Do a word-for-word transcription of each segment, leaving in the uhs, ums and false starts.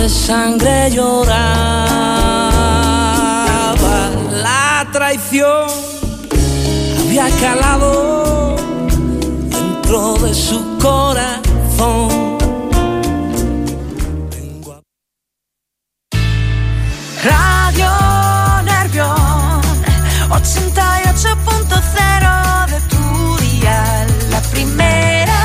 de sangre lloraba. La traición había calado dentro de su corazón. Radio Nervión ochenta y ocho punto cero de tu dial, la primera.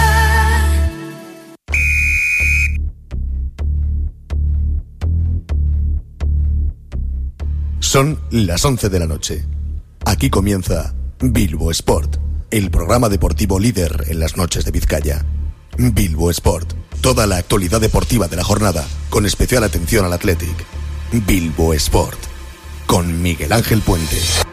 Son las once de la noche. Aquí comienza Bilbo Sport, el programa deportivo líder en las noches de Vizcaya. Bilbo Sport, toda la actualidad deportiva de la jornada, con especial atención al Athletic. Bilbo Sport, con Miguel Ángel Puente.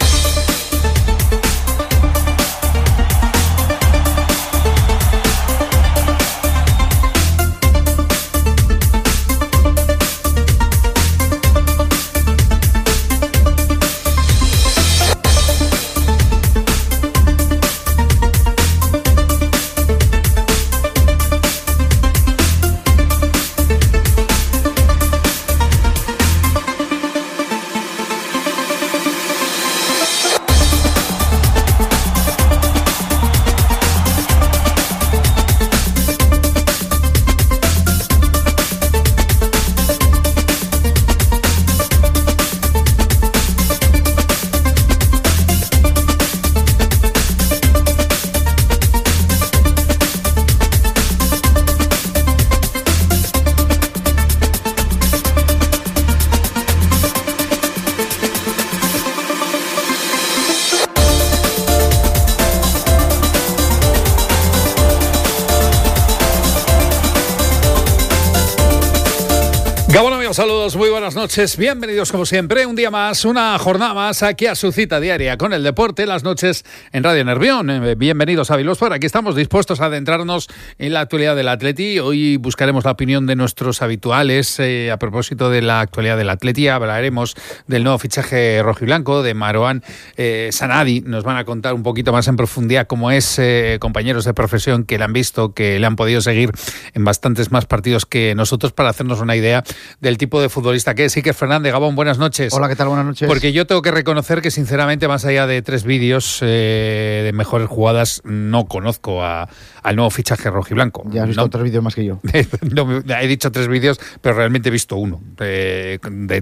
Saludos, muy buenas noches, bienvenidos como siempre, un día más, una jornada más aquí a su cita diaria con el deporte, las noches en Radio Nervión. Bienvenidos a Bilbo Sport, aquí estamos dispuestos a adentrarnos en la actualidad del Atleti. Hoy buscaremos la opinión de nuestros habituales eh, a propósito de la actualidad del Atleti. Hablaremos del nuevo fichaje rojiblanco de Marouane eh, Sanadi. Nos van a contar un poquito más en profundidad cómo es, eh, compañeros de profesión que le han visto, que le han podido seguir en bastantes más partidos que nosotros, para hacernos una idea del tipo de futbolista que es. Iker Fernández, Gabón, buenas noches. Hola, ¿qué tal? Buenas noches. Porque yo tengo que reconocer que, sinceramente, más allá de tres vídeos eh, de mejores jugadas, no conozco a, al nuevo fichaje rojiblanco. Ya has visto no, tres vídeos más que yo. no, he dicho tres vídeos, pero realmente he visto uno, eh, de,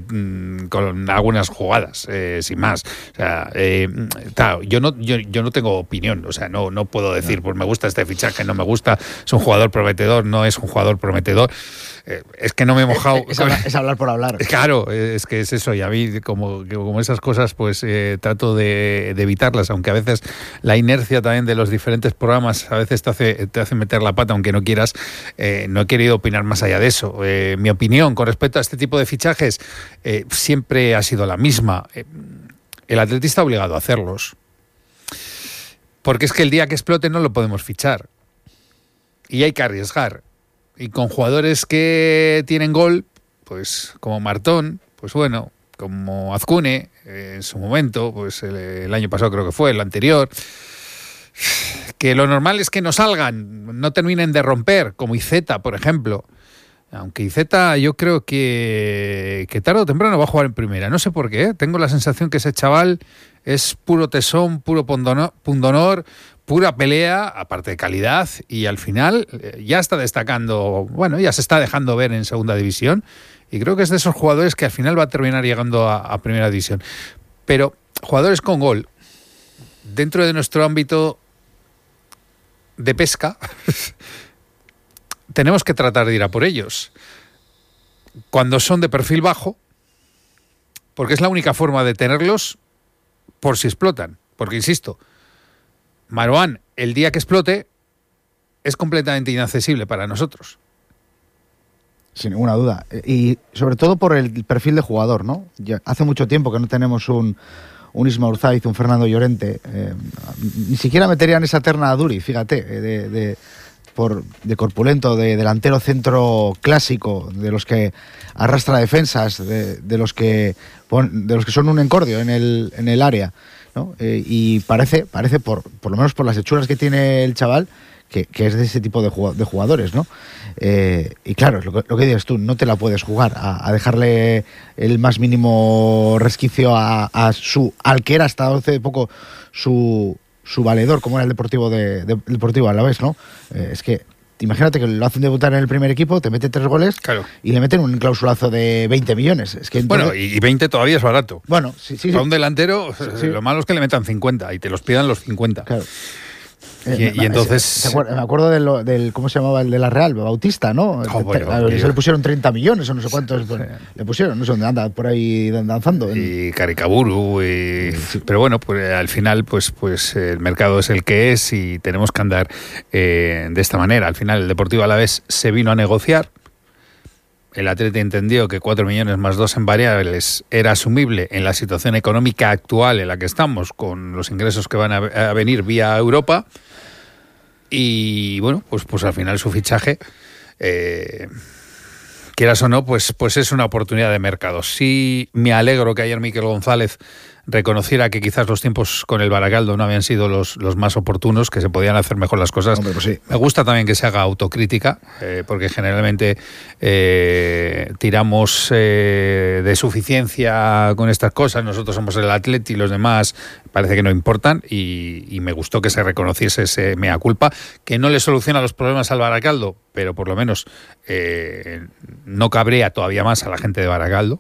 con algunas jugadas, eh, sin más. O sea, eh, claro, yo no, yo, yo no tengo opinión, o sea, no, no puedo decir, pues me gusta este fichaje, no me gusta, es un jugador prometedor, no es un jugador prometedor. Eh, es que no me he mojado. Es, es, hablar, es hablar por hablar. Claro, es que es eso, y a mí como, como esas cosas pues eh, trato de, de evitarlas, aunque a veces la inercia también de los diferentes programas a veces te hace, te hace meter la pata aunque no quieras. Eh, no he querido opinar más allá de eso. Eh, mi opinión con respecto a este tipo de fichajes eh, siempre ha sido la misma. Eh, el Atleti está obligado a hacerlos, porque es que el día que explote no lo podemos fichar y hay que arriesgar. Y con jugadores que tienen gol, pues como Martón, pues bueno, como Azcune, eh, en su momento, pues el, el año pasado creo que fue, el anterior, que lo normal es que no salgan, no terminen de romper, como Iceta, por ejemplo. Aunque Iceta yo creo que, que tarde o temprano va a jugar en primera. No sé por qué, ¿eh? Tengo la sensación que ese chaval es puro tesón, puro pundonor, pura pelea, aparte de calidad, y al final eh, ya está destacando, bueno, ya se está dejando ver en segunda división, y creo que es de esos jugadores que al final va a terminar llegando a, a primera división. Pero jugadores con gol, dentro de nuestro ámbito de pesca, tenemos que tratar de ir a por ellos. Cuando son de perfil bajo, porque es la única forma de tenerlos por si explotan. Porque, insisto, Marouane, el día que explote, es completamente inaccesible para nosotros. Sin ninguna duda. Y sobre todo por el perfil de jugador, ¿no? Ya hace mucho tiempo que no tenemos un, un Isma Urzaiz, un Fernando Llorente. Eh, ni siquiera meterían esa terna a Duri, fíjate, de... de por de corpulento, de delantero centro clásico, de los que arrastra defensas, de, de los que pon, de los que son un encordio en el en el área, ¿no? Eh, y parece parece por por lo menos por las hechuras que tiene el chaval, que, que es de ese tipo de jugadores, ¿no? Eh, y claro, lo que, lo que dices tú, no te la puedes jugar a, a dejarle el más mínimo resquicio a, a su al que era hasta hace poco su, su valedor, como era el Deportivo de, de Deportivo Alavés, ¿no? Eh, es que imagínate que lo hacen debutar en el primer equipo, te mete tres goles, claro, y le meten un clausulazo de veinte millones. Es que entonces... Bueno, y veinte todavía es barato. Bueno, sí, sí. Para sí. un delantero, sí, sí. Lo malo es que le metan cincuenta y te los pidan los cincuenta. Claro. Y, y entonces... Me acuerdo del, del, ¿cómo se llamaba el de la Real? Bautista, ¿no? Oh, bueno, a, que... Se le pusieron treinta millones o no sé cuántos. Pues, sí. Le pusieron, no sé dónde anda, por ahí danzando. Y Caricaburu. Y... Sí. Pero bueno, pues al final pues, pues el mercado es el que es y tenemos que andar eh, de esta manera. Al final el Deportivo Alavés se vino a negociar. El Atleti entendió que cuatro millones más dos en variables era asumible en la situación económica actual en la que estamos, con los ingresos que van a, a venir vía Europa. Y bueno, pues, pues al final su fichaje, eh, quieras o no, pues, pues es una oportunidad de mercado. Sí me alegro que ayer Mikel González reconociera que quizás los tiempos con el Barakaldo no habían sido los, los más oportunos, que se podían hacer mejor las cosas. Hombre, pues sí. Me gusta también que se haga autocrítica, eh, porque generalmente eh, tiramos eh, de suficiencia con estas cosas. Nosotros somos el Atleti y los demás parece que no importan, y, y me gustó que se reconociese ese mea culpa, que no le soluciona los problemas al Barakaldo, pero por lo menos eh, no cabrea todavía más a la gente de Barakaldo.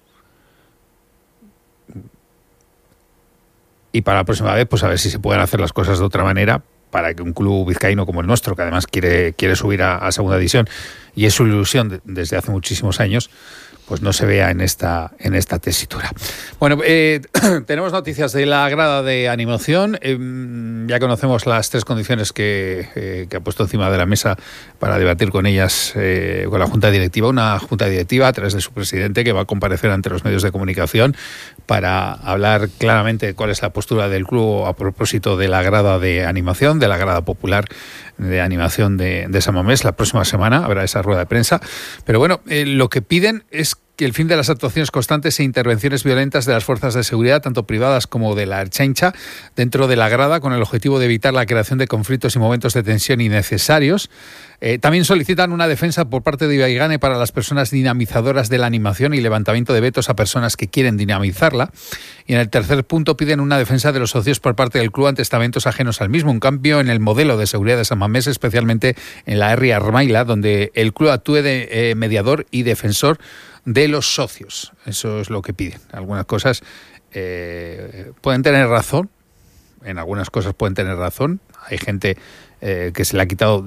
Y para la próxima vez, pues a ver si se pueden hacer las cosas de otra manera para que un club vizcaíno como el nuestro, que además quiere, quiere subir a, a segunda división, y es su ilusión de, desde hace muchísimos años, pues no se vea en esta, en esta tesitura. Bueno, eh, tenemos noticias de la grada de animación. Eh, ya conocemos las tres condiciones que, eh, que ha puesto encima de la mesa para debatir con ellas, eh, con la Junta Directiva. Una Junta Directiva a través de su presidente, que va a comparecer ante los medios de comunicación para hablar claramente de cuál es la postura del club a propósito de la grada de animación, de la grada popular de animación de, de San Mamés. La próxima semana habrá esa rueda de prensa. Pero bueno, eh, lo que piden es que el fin de las actuaciones constantes e intervenciones violentas de las fuerzas de seguridad, tanto privadas como de la Ertzaintza, dentro de la grada, con el objetivo de evitar la creación de conflictos y momentos de tensión innecesarios. Eh, también solicitan una defensa por parte de Ibaigane para las personas dinamizadoras de la animación y levantamiento de vetos a personas que quieren dinamizarla. Y en el tercer punto piden una defensa de los socios por parte del club ante estamentos ajenos al mismo, un cambio en el modelo de seguridad de San Mamés, especialmente en la R I Armaila, donde el club actúe de eh, mediador y defensor de los socios. Eso es lo que piden. Algunas cosas eh, pueden tener razón, en algunas cosas pueden tener razón. Hay gente eh, que se le ha quitado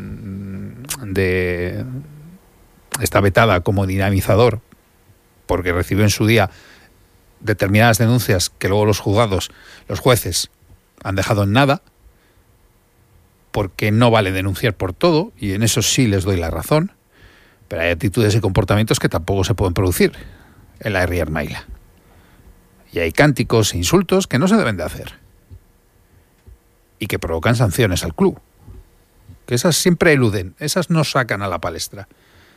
de... está vetada como dinamizador porque recibió en su día determinadas denuncias que luego los juzgados, los jueces, han dejado en nada, porque no vale denunciar por todo, y en eso sí les doy la razón. Pero hay actitudes y comportamientos que tampoco se pueden producir en la R I Armaila. Y hay cánticos e insultos que no se deben de hacer. Y que provocan sanciones al club. Que esas siempre eluden, esas no sacan a la palestra.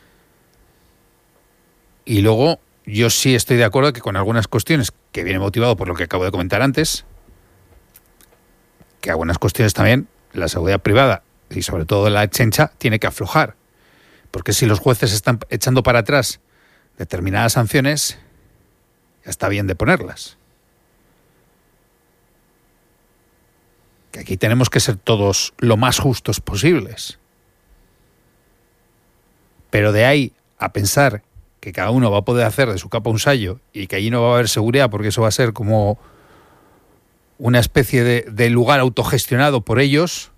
Y luego, yo sí estoy de acuerdo que con algunas cuestiones, que viene motivado por lo que acabo de comentar antes, que algunas cuestiones también, la seguridad privada y sobre todo la Ertzaintza, tiene que aflojar. Porque si los jueces están echando para atrás determinadas sanciones, ya está bien de ponerlas. Que aquí tenemos que ser todos lo más justos posibles. Pero de ahí a pensar que cada uno va a poder hacer de su capa un sayo y que allí no va a haber seguridad porque eso va a ser como una especie de, de lugar autogestionado por ellos,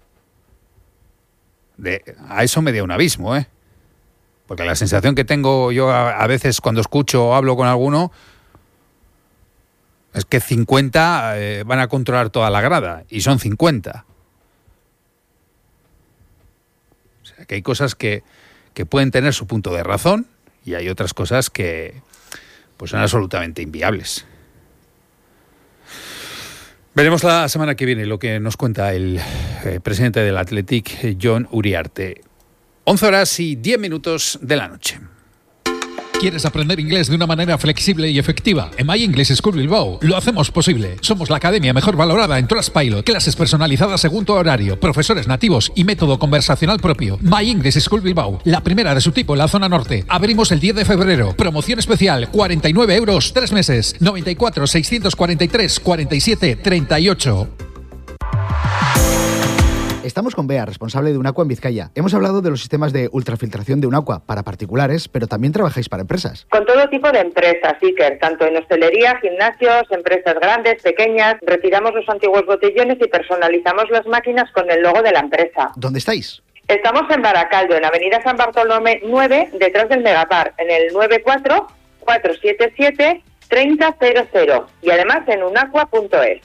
de, a eso me da un abismo, ¿eh? Porque la sensación que tengo yo a, a veces cuando escucho o hablo con alguno es que cincuenta eh, van a controlar toda la grada, y son cincuenta. O sea, que hay cosas que, que pueden tener su punto de razón y hay otras cosas que pues son absolutamente inviables. Veremos la semana que viene lo que nos cuenta el eh, presidente del Athletic, Jon Uriarte. once horas y diez minutos de la noche. ¿Quieres aprender inglés de una manera flexible y efectiva? En My English School Bilbao lo hacemos posible. Somos la academia mejor valorada en Trustpilot. Clases personalizadas según tu horario, profesores nativos y método conversacional propio. My English School Bilbao, la primera de su tipo en la zona norte. Abrimos el diez de febrero. Promoción especial, cuarenta y nueve euros, tres meses. noventa y cuatro, seiscientos cuarenta y tres, cuarenta y siete, treinta y ocho. Estamos con Bea, responsable de Unaqua en Vizcaya. Hemos hablado de los sistemas de ultrafiltración de Unaqua para particulares, pero también trabajáis para empresas. Con todo tipo de empresas, Iker, tanto en hostelería, gimnasios, empresas grandes, pequeñas. Retiramos los antiguos botellones y personalizamos las máquinas con el logo de la empresa. ¿Dónde estáis? Estamos en Baracaldo, en Avenida San Bartolomé nueve, detrás del Megapar, en el nueve cuatro, cuatro siete siete, tres cero cero cero y además en unaqua punto es.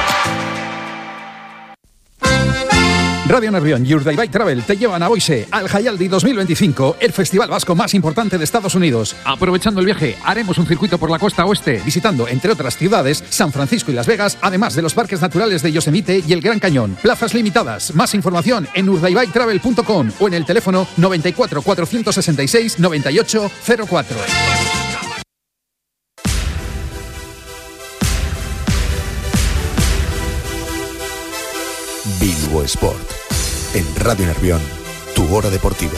Radio Nervión y Urdaibai Travel te llevan a Boise al Jaialdi dos mil veinticinco, el festival vasco más importante de Estados Unidos. Aprovechando el viaje, haremos un circuito por la costa oeste, visitando, entre otras ciudades, San Francisco y Las Vegas, además de los parques naturales de Yosemite y el Gran Cañón. Plazas limitadas. Más información en urdaibai travel punto com o en el teléfono noventa y cuatro, cuatrocientos sesenta y seis, noventa y ocho, cero cuatro. Bilbo Sport. En Radio Nervión, tu hora deportiva.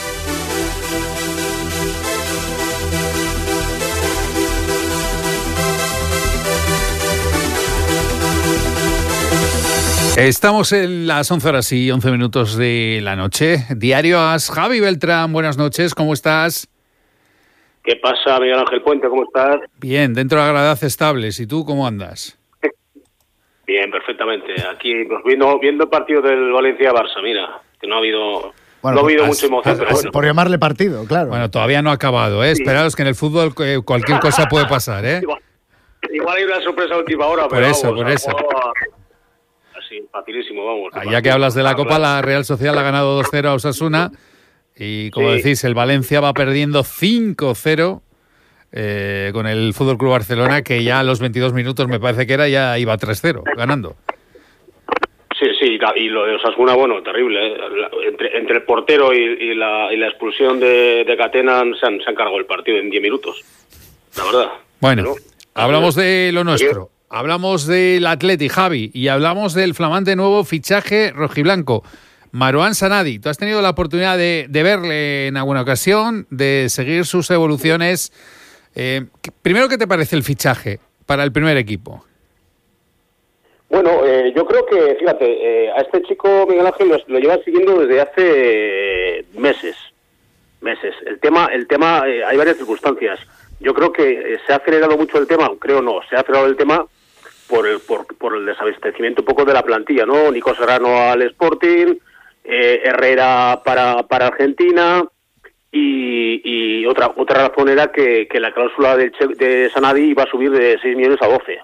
Estamos en las once horas y once minutos de la noche. Diario As, Javi Beltrán, buenas noches, ¿cómo estás? ¿Qué pasa, Miguel Ángel Puente? ¿Cómo estás? Bien, dentro de la gravedad estables. ¿Y tú cómo andas? Bien, perfectamente. Aquí pues, viendo, viendo el partido del Valencia-Barça, mira, que no ha habido, bueno, no ha habido has, mucha emoción, has, pero bueno. Por llamarle partido, claro. Bueno, todavía no ha acabado, ¿eh? Sí. Esperaos que en el fútbol eh, cualquier cosa puede pasar, ¿eh? Igual, igual hay una sorpresa a última hora, por pero eso, vamos, por eso. Así, facilísimo, vamos. Ah, ya que hablas de la Copa, la Real Sociedad ha ganado dos cero a Osasuna y, como sí. decís, el Valencia va perdiendo cinco cero eh, con el F C Barcelona, que ya a los veintidós minutos, me parece que era, ya iba tres cero, ganando. Sí, sí, y lo de Osasuna, bueno, terrible, ¿eh? Entre, entre el portero y, y, la, y la expulsión de, de Catena se han, se han cargado el partido en diez minutos, la verdad. Bueno, ¿no? Hablamos de lo nuestro, hablamos del Atleti, Javi, y hablamos del flamante nuevo fichaje rojiblanco, Marouane Sanadi. Tú has tenido la oportunidad de, de verle en alguna ocasión, de seguir sus evoluciones. Eh, primero, ¿qué te parece el fichaje para el primer equipo? Bueno, eh, yo creo que, fíjate, eh, a este chico Miguel Ángel lo, lo lleva siguiendo desde hace eh, meses, meses. El tema, el tema, eh, hay varias circunstancias. Yo creo que eh, se ha acelerado mucho el tema, creo no, se ha acelerado el tema por el por, por el desabastecimiento un poco de la plantilla, ¿no? Nico Serrano al Sporting, eh, Herrera para para Argentina y, y otra otra razón era que, que la cláusula de, de Sanadi iba a subir de seis millones a doce.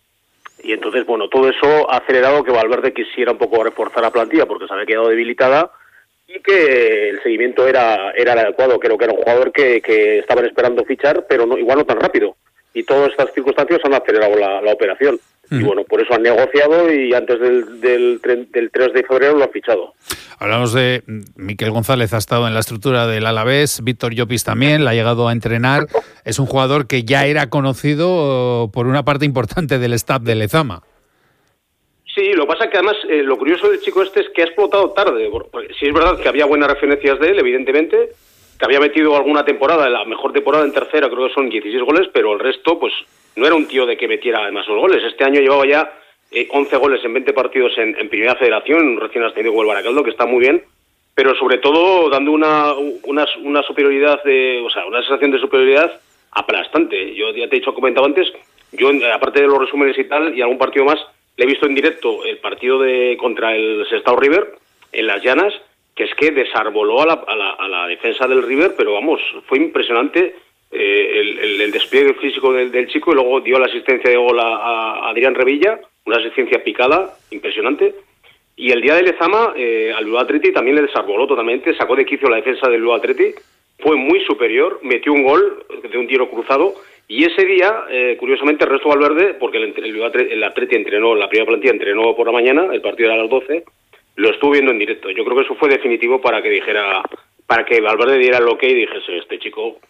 Y entonces, bueno, todo eso ha acelerado que Valverde quisiera un poco reforzar la plantilla porque se había quedado debilitada y que el seguimiento era era el adecuado. Creo que era un jugador que, que estaban esperando fichar, pero no, igual no tan rápido. Y todas estas circunstancias han acelerado la, la operación. Mm. Y bueno, por eso han negociado y antes del, del, del tres de febrero lo han fichado. Hablamos de Miquel González, ha estado en la estructura del Alavés, Víctor Llopis también, la ha llegado a entrenar. Es un jugador que ya era conocido por una parte importante del staff de Lezama. Sí, lo que pasa es que además eh, lo curioso del chico este es que ha explotado tarde. Porque sí es verdad que había buenas referencias de él, evidentemente, que había metido alguna temporada, la mejor temporada en tercera, creo que son dieciséis goles, pero el resto, pues, no era un tío de que metiera además los goles. Este año llevaba ya eh, once goles en veinte partidos en, en Primera Federación, recién ascendido con el Baracaldo, que está muy bien, pero sobre todo dando una, una, una superioridad, de, o sea, una sensación de superioridad aplastante. Yo ya te he dicho, comentado antes, yo, aparte de los resúmenes y tal, y algún partido más, le he visto en directo el partido de contra el Sestao River, en Las Llanas, que es que desarboló a la, a la, a la defensa del River, pero vamos, fue impresionante eh, el, el, el despliegue físico del, del chico, y luego dio la asistencia de gol a, a Adrián Revilla, una asistencia picada, impresionante, y el día de Lezama, eh, al Bilbao Athletic también le desarboló totalmente, sacó de quicio la defensa del Bilbao Athletic, fue muy superior, metió un gol de un tiro cruzado, y ese día, eh, curiosamente, Ernesto Valverde, porque el, el, el Athletic entrenó, la primera plantilla entrenó por la mañana, el partido era a las doce, lo estuve viendo en directo. Yo creo que eso fue definitivo para que dijera, para que Valverde diera el ok y dijese, este chico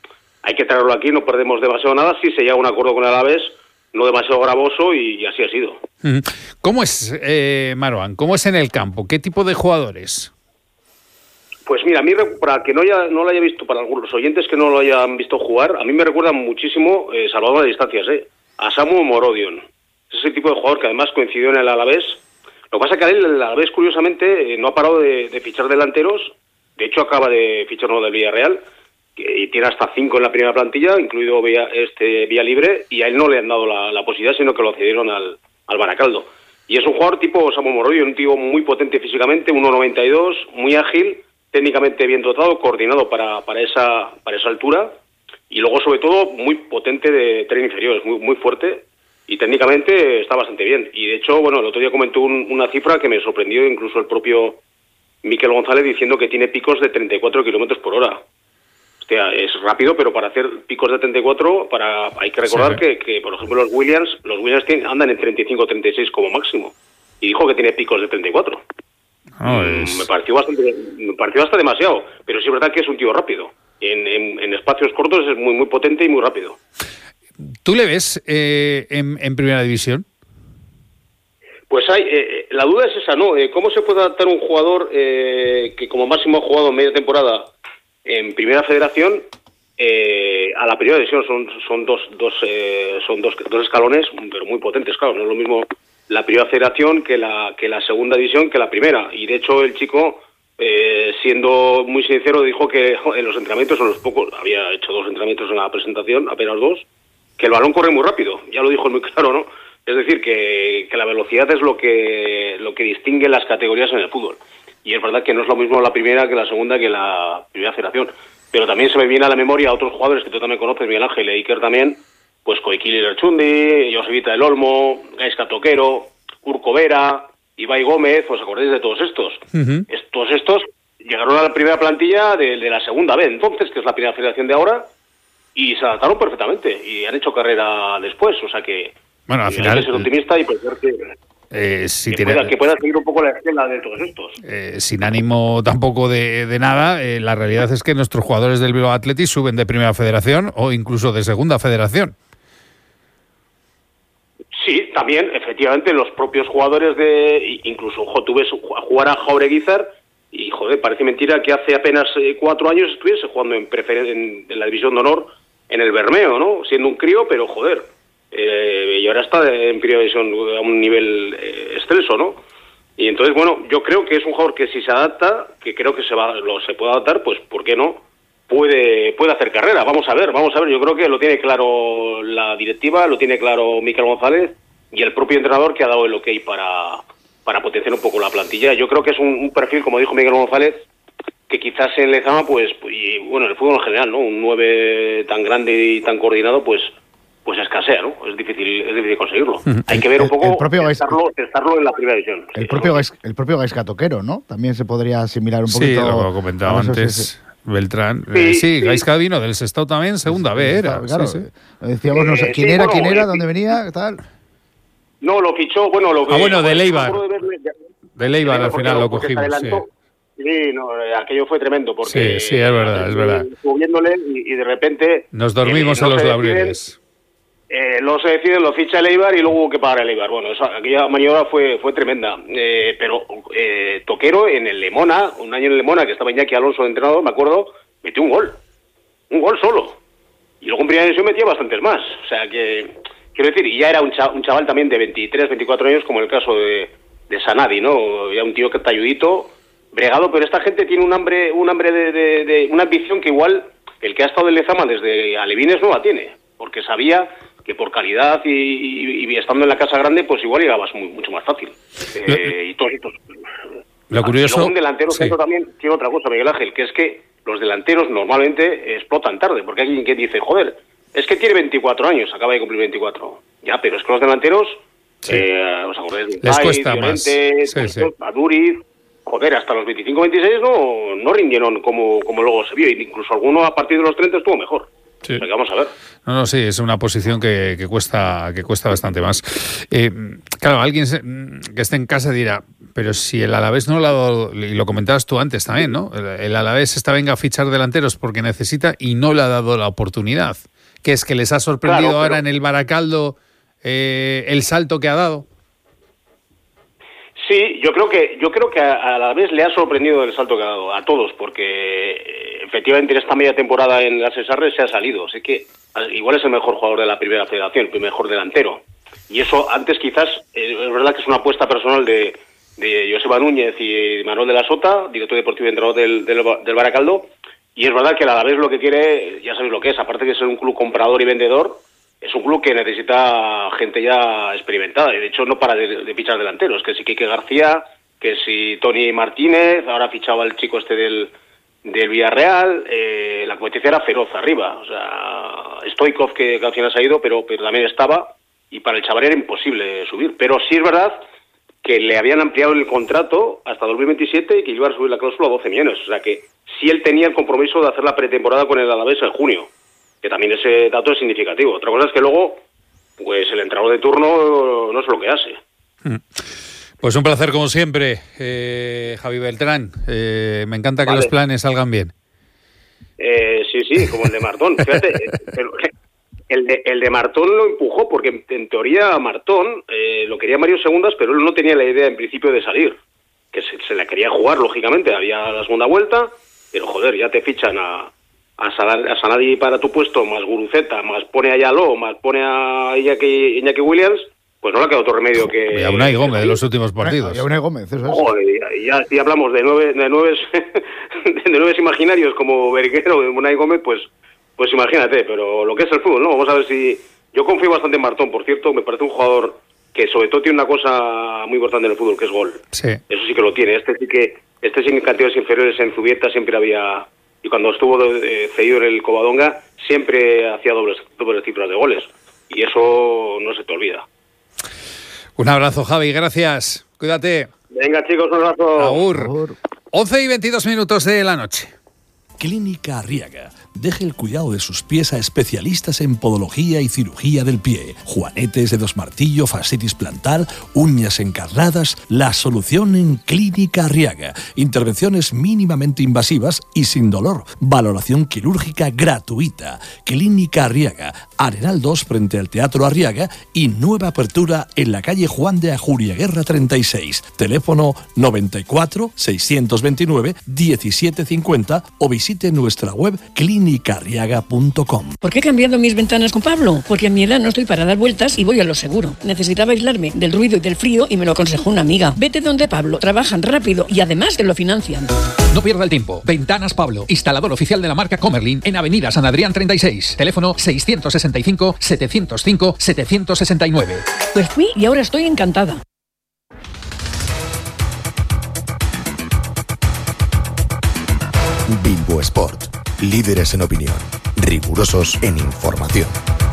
hay que traerlo aquí, no perdemos demasiado nada, si se llega a un acuerdo con el Alavés, no demasiado gravoso, y, y así ha sido. ¿Cómo es, eh, Marwan? ¿Cómo es en el campo? ¿Qué tipo de jugadores? Pues mira, a mí, para que no, haya, no lo haya visto, para algunos oyentes que no lo hayan visto jugar, a mí me recuerda muchísimo, eh, salvando las distancias, eh, a Samu Morodion. Es ese tipo de jugador que además coincidió en el Alavés. Lo que pasa es que el Alavés, curiosamente, eh, no ha parado de, de fichar delanteros. De hecho, acaba de fichar uno del Villarreal, que, y tiene hasta cinco en la primera plantilla, incluido vía, este Vía Libre, y a él no le han dado la, la posibilidad, sino que lo cedieron al, al Baracaldo. Y es un jugador tipo Samu Morodion, un tío muy potente físicamente, uno noventa y dos, muy ágil, técnicamente bien dotado, coordinado para, para, esa, para esa altura, y luego sobre todo muy potente de tren inferior, es muy, muy fuerte, y técnicamente está bastante bien. Y de hecho, bueno, el otro día comentó un, una cifra que me sorprendió, incluso el propio Miquel González, diciendo que tiene picos de treinta y cuatro kilómetros por hora. Hostia, es rápido, pero para hacer picos de treinta y cuatro, para, hay que recordar sí. que, que, por ejemplo, los Williams, los Williams tienen, andan en treinta y cinco, treinta y seis como máximo, y dijo que tiene picos de treinta y cuatro. Oh, es... me pareció bastante me pareció hasta demasiado, pero sí es verdad que es un tío rápido, en, en, en espacios cortos es muy muy potente y muy rápido. ¿Tú le ves eh, en, en primera división? Pues hay eh, la duda es esa, ¿no? Eh, ¿Cómo se puede adaptar un jugador eh, que como máximo ha jugado media temporada en primera federación eh, a la primera división? Son son dos dos eh, son dos dos escalones, pero muy potentes, claro. No es lo mismo la primera federación que la que la segunda división que la primera, y de hecho el chico eh, siendo muy sincero dijo que en los entrenamientos, en los pocos, había hecho dos entrenamientos en la presentación, apenas dos, que el balón corre muy rápido, ya lo dijo muy claro, ¿no? Es decir, que, que la velocidad es lo que lo que distingue las categorías en el fútbol, y es verdad que no es lo mismo la primera que la segunda que la primera federación, pero también se me viene a la memoria a otros jugadores que tú también conoces, Miguel Ángel, e Iker también, pues Koikili Lerchundi, Josevita del Olmo, Gaizka Toquero, Urko Vera, Ibai Gómez, ¿os acordáis de todos estos? Uh-huh. Todos estos llegaron a la primera plantilla de, de la segunda vez, entonces, que es la primera federación de ahora, y se adaptaron perfectamente, y han hecho carrera después, o sea que... Bueno, al final... Hay que ser optimista y pensar que... Eh, si que, tiene, pueda, que pueda seguir un poco la escena de todos estos. Eh, sin ánimo tampoco de, de nada, eh, la realidad es que nuestros jugadores del Bilbao Athletic suben de primera federación o incluso de segunda federación. Sí, también, efectivamente, los propios jugadores de... Incluso, ojo, tú ves jugar a Jaureguizar y, joder, parece mentira que hace apenas eh, cuatro años estuviese jugando en, preferen- en, en la División de Honor en el Bermeo, ¿no? Siendo un crío, pero, joder, eh, y ahora está en primera división a un nivel eh, excelso, ¿no? Y entonces, bueno, yo creo que es un jugador que si se adapta, que creo que se va lo se puede adaptar, pues, ¿por qué no? Puede puede hacer carrera, vamos a ver, vamos a ver, yo creo que lo tiene claro la directiva, lo tiene claro Miquel González y el propio entrenador que ha dado el ok para, para potenciar un poco la plantilla. Yo creo que es un, un perfil, como dijo Miguel González, que quizás en Lezama, pues, y bueno, en el fútbol en general, ¿no? Un nueve tan grande y tan coordinado, pues pues escasea, ¿no? Es difícil es difícil conseguirlo. Uh-huh. Hay que ver un poco, el, el propio testarlo, testarlo en la primera división. El propio Gaizka, el propio Gaizka Toquero, ¿no? También se podría asimilar un poquito. Sí, lo comentaba antes. Beltrán, sí, eh, sí, sí. Gaizka vino del Sestao también, segunda sí, B era. Claro, sí, sí. Decíamos, no sé, ¿quién sí, era, bueno, quién era, eh, dónde venía, tal? No, lo fichó, bueno, lo Ah, bueno, de Leibar. De, de Leibar al final lo cogimos, sí. Sí, no, aquello fue tremendo, porque... Sí, sí, es verdad, es verdad. Subiéndole y, y de repente... Nos dormimos eh, en los laureles. Eh, no se decide, lo ficha el Eibar y luego hubo que pagar el Eibar. Bueno, esa, aquella maniobra fue fue tremenda. Eh, pero eh, Toquero en el Lemona, un año en el Lemona, que estaba Iñaki Alonso de entrenador, me acuerdo, metió un gol. Un gol solo. Y luego en primera división metía bastantes más. O sea que, quiero decir, y ya era un chaval, un chaval también de veintitrés, veinticuatro años, como el caso de, de Sanadi, ¿no? Ya un tío que talludito, bregado, pero esta gente tiene un hambre, un hambre de, de, de una ambición que igual el que ha estado en Lezama desde Alevines no la tiene, porque sabía que por calidad y, y, y estando en la casa grande, pues igual llegabas muy, mucho más fácil. Eh, y todos estos. Lo curioso. Un delantero, sí. Esto también tiene otra cosa, Miguel Ángel, que es que los delanteros normalmente explotan tarde, porque hay quien que dice, joder, es que tiene veinticuatro años, acaba de cumplir veinticuatro. Ya, pero es que los delanteros, sí. eh, ¿os acordáis de Les Pai, cuesta Llorente, más. Sí, sí. Aduriz, joder, hasta los veinticinco veintiséis no, no rindieron como, como luego se vio, e incluso alguno a partir de los treinta estuvo mejor. Sí. O sea, que vamos a ver. No, no, sí, es una posición que, que cuesta que cuesta bastante más. Eh, claro, alguien se, que esté en casa dirá, pero si el Alavés no lo ha dado, y lo comentabas tú antes también, ¿no? El, el Alavés está venga a fichar delanteros porque necesita y no le ha dado la oportunidad. ¿Que es que les ha sorprendido claro, ahora pero... en el Baracaldo eh, el salto que ha dado? Sí, yo creo que yo creo que a, a la vez le ha sorprendido el salto que ha dado a todos, porque eh, efectivamente en esta media temporada en las Esarres se ha salido. Así que igual es el mejor jugador de la primera federación, el mejor delantero. Y eso antes quizás, eh, es verdad que es una apuesta personal de, de Joseba Núñez y Manuel de la Sota, director deportivo y entrenador del, del, del Baracaldo. Y es verdad que el Alavés lo que quiere, ya sabéis lo que es, aparte de ser un club comprador y vendedor, es un club que necesita gente ya experimentada, y de hecho no para de, de fichar delanteros, que si Quique García, que si Tony Martínez, ahora fichaba el chico este del, del Villarreal, eh, la competencia era feroz arriba, o sea, Stoikov que, que al final se ha ido, pero, pero también estaba, y para el chaval era imposible subir, pero sí es verdad que le habían ampliado el contrato hasta dos mil veintisiete y que iba a subir la cláusula a doce millones, o sea que sí él tenía el compromiso de hacer la pretemporada con el Alavés en junio, que también ese dato es significativo. Otra cosa es que luego, pues el entrenador de turno no es lo que hace. Pues un placer como siempre, eh, Javi Beltrán. Eh, me encanta que Vale. los planes salgan bien. Eh, sí, sí, como el de Martón. Fíjate, pero el de, el de Martón lo empujó, porque en, en teoría Martón eh, lo quería Mario Segundas, pero él no tenía la idea en principio de salir. Que se, se la quería jugar, lógicamente. Había la segunda vuelta, pero joder, ya te fichan a... a Sanadi para tu puesto, más Guruceta, más pone a Yaló, más pone a Iñaki, Iñaki Williams, pues no le ha quedado otro remedio que... Y a Unai Gómez de los últimos partidos. Y a Unai Gómez, eso es. Joder, ya, ya, si hablamos de nueve, de nueve, de nueve imaginarios como Berguero o Unai Gómez, pues, pues imagínate, pero lo que es el fútbol, ¿no? Vamos a ver si... Yo confío bastante en Martón, por cierto, me parece un jugador que sobre todo tiene una cosa muy importante en el fútbol, que es gol. Sí. Eso sí que lo tiene. Este sí que, este sí que en categorías inferiores en Zubieta siempre había... Y cuando estuvo eh, cedido en el Covadonga, siempre hacía dobles, dobles cifras de goles. Y eso no se te olvida. Un abrazo, Javi, gracias. Cuídate. Venga, chicos, un abrazo. Agur. Agur. once y veintidós minutos de la noche. Clínica Arriaga. Deje el cuidado de sus pies a especialistas en podología y cirugía del pie. Juanetes, dedos martillo, fascitis plantar, uñas encarnadas. La solución en Clínica Arriaga. Intervenciones mínimamente invasivas y sin dolor. Valoración quirúrgica gratuita. Clínica Arriaga. Arenal dos frente al Teatro Arriaga y nueva apertura en la calle Juan de Ajuriaguerra treinta y seis. Teléfono noventa y cuatro, seiscientos veintinueve, diecisiete cincuenta o visite nuestra web clínica arriaga punto com. ¿Por qué he cambiado mis ventanas con Pablo? Porque a mi edad no estoy para dar vueltas y voy a lo seguro. Necesitaba aislarme del ruido y del frío y me lo aconsejó una amiga. Vete donde Pablo, trabajan rápido y además te lo financian. No pierda el tiempo. Ventanas Pablo, instalador oficial de la marca Comerlin en Avenida San Adrián treinta y seis. Teléfono seiscientos sesenta y cinco, setecientos cinco, setecientos sesenta y nueve. Pues fui y ahora estoy encantada. Bilbo Sport. Líderes en opinión, rigurosos en información.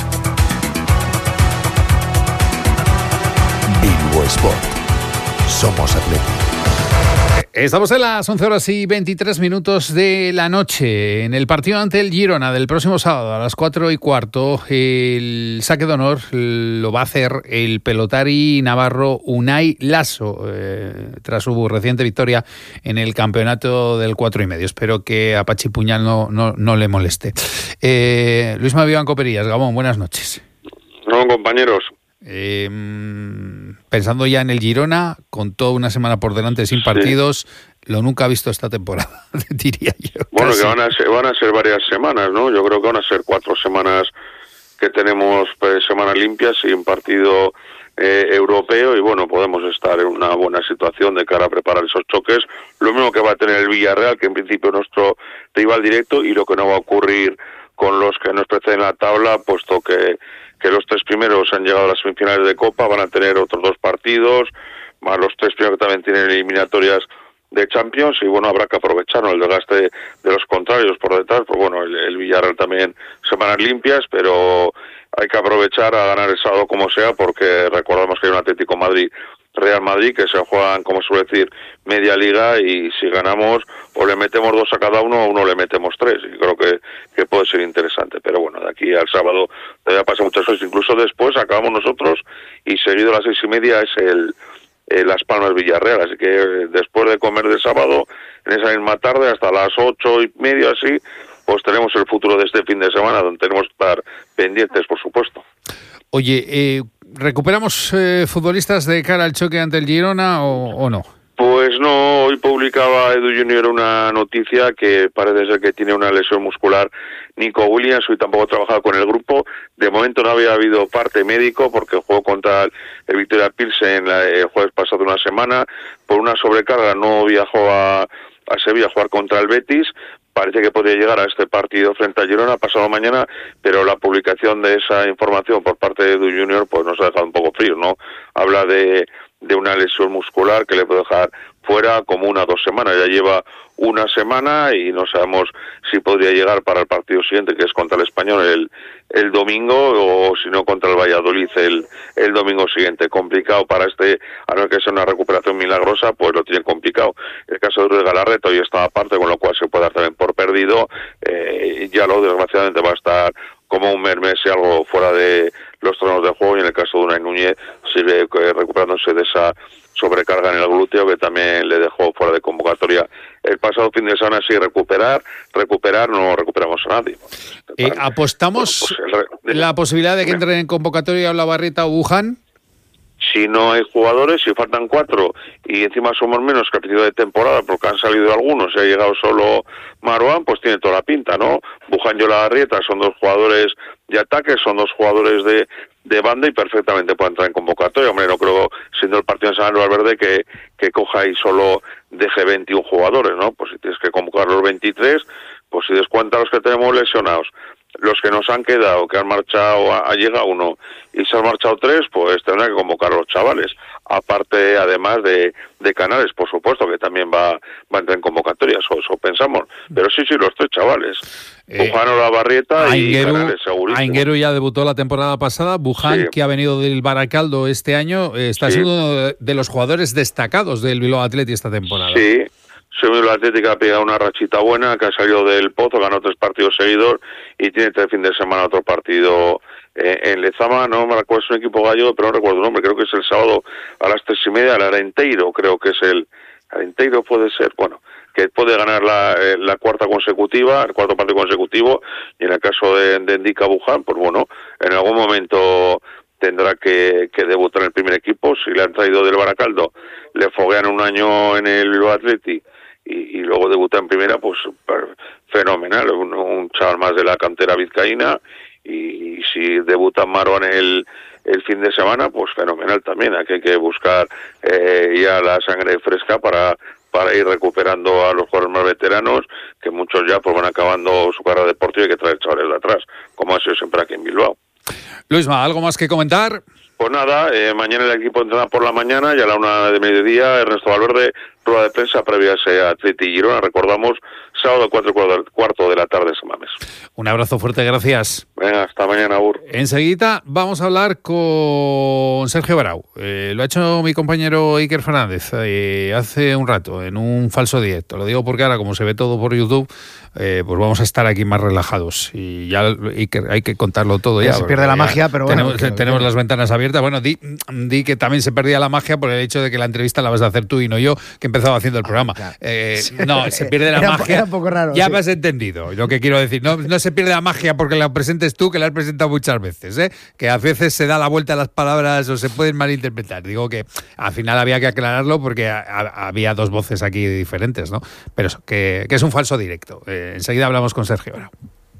Bilbo Sport. Somos Atleti. Estamos en las once horas y veintitrés minutos de la noche. En el partido ante el Girona del próximo sábado a las cuatro y cuarto, el saque de honor lo va a hacer el pelotari navarro Unai Laso, eh, tras su reciente victoria en el campeonato del cuatro y medio. Espero que a Pachi Puñal no, no, no le moleste. Eh, Luis Mavián Coperillas, Gabón, buenas noches. No, compañeros. Eh, pensando ya en el Girona, con toda una semana por delante sin partidos, sí. Lo nunca visto esta temporada, diría yo. Bueno, casi. que van a ser, van a ser varias semanas, ¿no? Yo creo que van a ser cuatro semanas que tenemos, pues, semanas limpias sin partido eh, europeo y bueno, podemos estar en una buena situación de cara a preparar esos choques. Lo mismo que va a tener el Villarreal, que en principio es nuestro rival directo, y lo que no va a ocurrir con los que nos preceden en la tabla, puesto que que los tres primeros han llegado a las semifinales de Copa, van a tener otros dos partidos, más los tres primeros que también tienen eliminatorias de Champions, y bueno, habrá que aprovechar, ¿no?, el desgaste de los contrarios por detrás. Pues bueno, el, el Villarreal también semanas limpias, pero hay que aprovechar a ganar el sábado como sea, porque recordamos que hay un Atlético Madrid Real Madrid que se juegan, como suele decir, media liga, y si ganamos o le metemos dos a cada uno o uno le metemos tres, y creo que, que puede ser interesante. Pero bueno, de aquí al sábado todavía pasa muchas cosas, incluso después acabamos nosotros y seguido a las seis y media es el eh, Las Palmas Villarreal, así que eh, después de comer de sábado, en esa misma tarde hasta las ocho y media así, pues tenemos el futuro de este fin de semana, donde tenemos que estar pendientes, por supuesto. Oye, eh, ¿recuperamos eh, futbolistas de cara al choque ante el Girona o, o no? Pues no, hoy publicaba Edu Junior una noticia que parece ser que tiene una lesión muscular Nico Williams, hoy tampoco ha trabajado con el grupo, de momento no había habido parte médico porque jugó contra el, el Victoria Pilsen el jueves pasado una semana, por una sobrecarga no viajó a, a Sevilla a jugar contra el Betis, parece que podría llegar a este partido frente a Girona pasado mañana, pero la publicación de esa información por parte de Edu Junior pues nos ha dejado un poco frío, ¿no? Habla de de una lesión muscular que le puede dejar fuera como una o dos semanas. Ya lleva una semana y no sabemos si podría llegar para el partido siguiente, que es contra el Español el, el domingo, o si no contra el Valladolid el, el domingo siguiente. Complicado para este, a no ser que sea una recuperación milagrosa, pues lo tiene complicado. El caso de Ruiz Galarreta hoy está aparte, con lo cual se puede dar también por perdido. Eh, ya lo desgraciadamente va a estar como un mes, mes y algo fuera de los terrenos de juego, y en el caso de Unai Núñez sigue recuperándose de esa sobrecarga en el glúteo que también le dejó fuera de convocatoria el pasado fin de semana. Sí, recuperar, recuperar, no recuperamos a nadie. Eh, ¿Apostamos bueno, pues el, la posibilidad de que entre en convocatoria Olavarrieta o Buján? Si no hay jugadores, si faltan cuatro y encima somos menos que a principio de temporada porque han salido algunos y ha llegado solo Marouane, pues tiene toda la pinta, ¿no? Buján y Olavarrieta son dos jugadores de ataque, son dos jugadores de, de banda y perfectamente pueden entrar en convocatoria. Hombre, no creo, siendo el partido en San Valverde, que, que coja y solo deje veintiún jugadores, ¿no? Pues si tienes que convocar los veintitrés, pues si descuenta los que tenemos lesionados, los que nos han quedado, que han marchado, ha llegado uno y se han marchado tres, pues tendrán que convocar a los chavales. Aparte, además de, de Canales, por supuesto, que también va, va a entrar en convocatoria, eso, eso pensamos. Pero sí, sí, los tres chavales. Eh, Buján, Olavarrieta y Aingeru, Canales, segurísimo. Aingeru ya debutó la temporada pasada. Buján, sí, que ha venido del Baracaldo este año, eh, está sí. siendo uno de los jugadores destacados del Bilbao Athletic esta temporada. Sí. La Atlética ha pegado una rachita buena, que ha salido del pozo, ganó tres partidos seguidos y tiene este fin de semana otro partido eh, en Lezama. No me recuerdo, es un equipo gallego, pero no recuerdo el nombre, creo que es el sábado a las tres y media, el Arenteiro, creo que es el Arenteiro, puede ser, bueno, que puede ganar la, eh, la cuarta consecutiva, el cuarto partido consecutivo, y en el caso de, de Ndika Buján, pues bueno, en algún momento tendrá que, que debutar en el primer equipo. Si le han traído del Baracaldo, le foguean un año en el Bilbao Athletic y, y luego debuta en primera, pues fenomenal, un, un chaval más de la cantera vizcaína, y, y si debuta Marouane el, el fin de semana, pues fenomenal también. Aquí hay que buscar eh, ya la sangre fresca para para ir recuperando a los jugadores más veteranos, que muchos ya pues van acabando su carrera deportiva y hay que traer chavales de atrás, como ha sido siempre aquí en Bilbao. Luisma, ¿algo más que comentar? Pues nada, eh, mañana el equipo entrena por la mañana y a la una de mediodía Ernesto Valverde, rueda de prensa previa a ese Atleti Girona, recordamos, sábado cuatro cuarto de la tarde en Mames. Un abrazo fuerte, gracias. Venga, hasta mañana, Ur. Enseguida vamos a hablar con Sergio Barau. Eh, lo ha hecho mi compañero Iker Fernández eh, hace un rato, en un falso directo. Lo digo porque ahora, como se ve todo por YouTube, eh, pues vamos a estar aquí más relajados. Y ya Iker, hay que contarlo todo ya. Se pierde la magia, pero bueno. Tenemos, que, tenemos que... las ventanas abiertas. Bueno, di, di que también se perdía la magia por el hecho de que la entrevista la vas a hacer tú y no yo, que empezaba haciendo el programa. Ah, claro. eh, no, se pierde la era, magia. Era un poco raro, ya sí. me has entendido lo que quiero decir. No, no se pierde la magia porque la presentes tú, que la has presentado muchas veces, ¿eh? Que a veces se da la vuelta a las palabras o se pueden malinterpretar. Digo que al final había que aclararlo porque a, a, había dos voces aquí diferentes, ¿no? Pero eso, que, que es un falso directo. Eh, enseguida hablamos con Sergio ahora.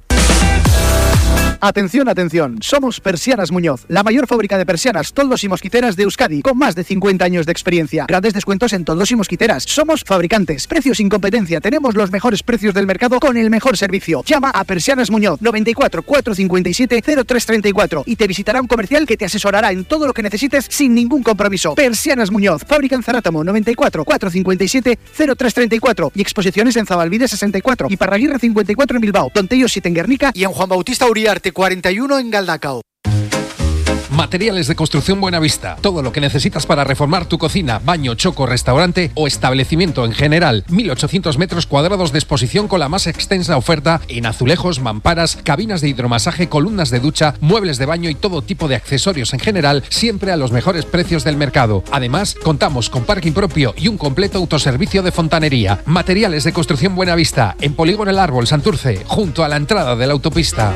Atención, atención, somos Persianas Muñoz, la mayor fábrica de persianas, toldos y mosquiteras de Euskadi, con más de cincuenta años de experiencia. Grandes descuentos en toldos y mosquiteras. Somos fabricantes, precios sin competencia, tenemos los mejores precios del mercado con el mejor servicio. Llama a Persianas Muñoz, noventa y cuatro, cuatrocientos cincuenta y siete, cero tres treinta y cuatro, y te visitará un comercial que te asesorará en todo lo que necesites sin ningún compromiso. Persianas Muñoz, fábrica en Zarátamo, noventa y cuatro, cuatrocientos cincuenta y siete, cero tres treinta y cuatro, y exposiciones en Zabalbide sesenta y cuatro y Parraguirre cincuenta y cuatro en Bilbao, Tontello siete en Guernica y en Juan Bautista Uriarte cuarenta y uno en Galdacao. Materiales de Construcción Buenavista. Todo lo que necesitas para reformar tu cocina, baño, choco, restaurante o establecimiento en general. mil ochocientos metros cuadrados de exposición con la más extensa oferta en azulejos, mamparas, cabinas de hidromasaje, columnas de ducha, muebles de baño y todo tipo de accesorios en general, siempre a los mejores precios del mercado. Además, contamos con parking propio y un completo autoservicio de fontanería. Materiales de Construcción Buenavista, en Polígono El Árbol, Santurce, junto a la entrada de la autopista.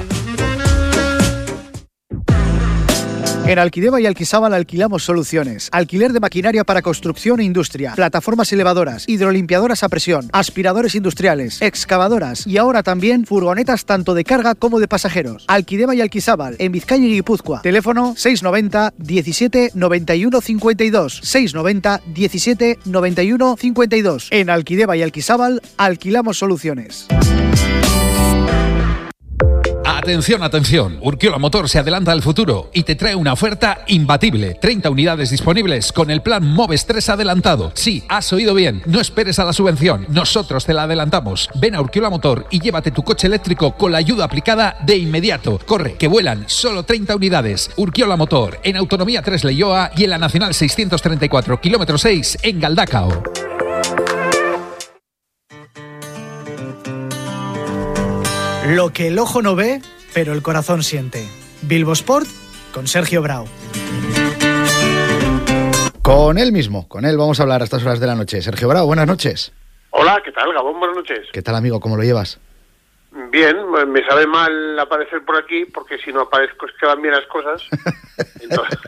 En Alquideva y Alquisábal alquilamos soluciones. Alquiler de maquinaria para construcción e industria, plataformas elevadoras, hidrolimpiadoras a presión, aspiradores industriales, excavadoras y ahora también furgonetas tanto de carga como de pasajeros. Alquideva y Alquisábal, en Vizcaya y Guipúzcoa. Teléfono seiscientos noventa, diecisiete, noventa y uno cincuenta y dos. seiscientos noventa, diecisiete, noventa y uno cincuenta y dos. En Alquideva y Alquisábal alquilamos soluciones. Atención, atención. Urquiola Motor se adelanta al futuro y te trae una oferta imbatible. treinta unidades disponibles con el plan Moves tres adelantado. Sí, has oído bien. No esperes a la subvención. Nosotros te la adelantamos. Ven a Urquiola Motor y llévate tu coche eléctrico con la ayuda aplicada de inmediato. Corre, que vuelan. Solo treinta unidades. Urquiola Motor, en Autonomía tres Leioa y en la Nacional seiscientos treinta y cuatro, kilómetro seis, en Galdacao. Lo que el ojo no ve, pero el corazón siente. Bilbo Sport con Sergio Brau. Con él mismo, con él vamos a hablar a estas horas de la noche. Sergio Brau, buenas noches. Hola, ¿qué tal, Gabón? Buenas noches. ¿Qué tal, amigo? ¿Cómo lo llevas? Bien, me sabe mal aparecer por aquí, porque si no aparezco es que van bien las cosas. Entonces,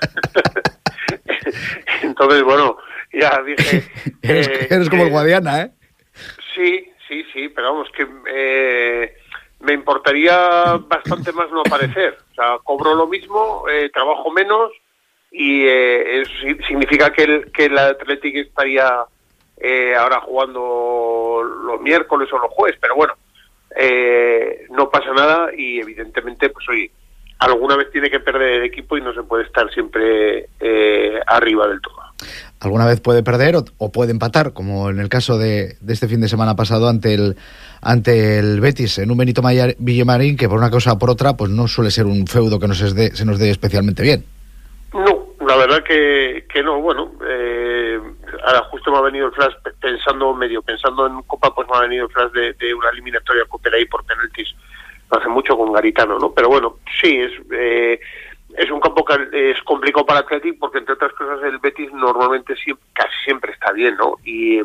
Entonces bueno, ya dije... eres, eh, eres como eh, el Guadiana, ¿eh? Sí, sí, sí, pero vamos, que... Eh, me importaría bastante más no aparecer. O sea, cobro lo mismo, eh, trabajo menos y eh, eso significa que el, que el Athletic estaría eh, ahora jugando los miércoles o los jueves, pero bueno, eh, no pasa nada y evidentemente, pues oye, alguna vez tiene que perder el equipo y no se puede estar siempre eh, arriba del todo. Alguna vez puede perder o, o puede empatar, como en el caso de, de este fin de semana pasado ante el ante el Betis, en un Benito Villamarín, que por una cosa o por otra, pues no suele ser un feudo que nos es de, se nos dé especialmente bien. No, la verdad que, que no, bueno, eh, ahora justo me ha venido el flash pensando medio, pensando en Copa, pues me ha venido el flash de, de una eliminatoria Copa ahí por penaltis, hace mucho con Garitano, ¿no? Pero bueno, sí, es... Eh, Es un campo que es complicado para Athletic porque, entre otras cosas, el Betis normalmente siempre, casi siempre está bien, ¿no? Y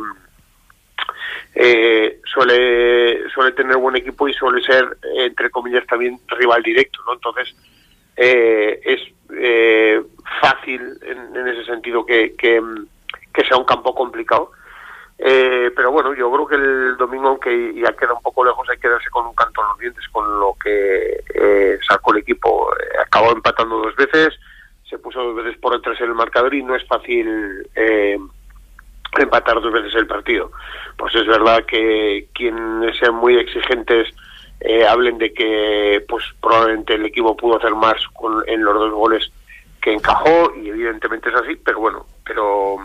eh, suele suele tener buen equipo y suele ser, entre comillas, también rival directo, ¿no? Entonces, eh, es eh, fácil en, en ese sentido que, que, que sea un campo complicado. Eh, pero bueno, yo creo que el domingo, aunque ya queda un poco lejos, hay que darse con un canto en los dientes con lo que eh, sacó el equipo. Eh, acabó empatando dos veces, se puso dos veces por detrás en el marcador y no es fácil eh, empatar dos veces el partido. Pues es verdad que quienes sean muy exigentes eh, hablen de que pues probablemente el equipo pudo hacer más con, en los dos goles que encajó, y evidentemente es así, pero bueno, pero...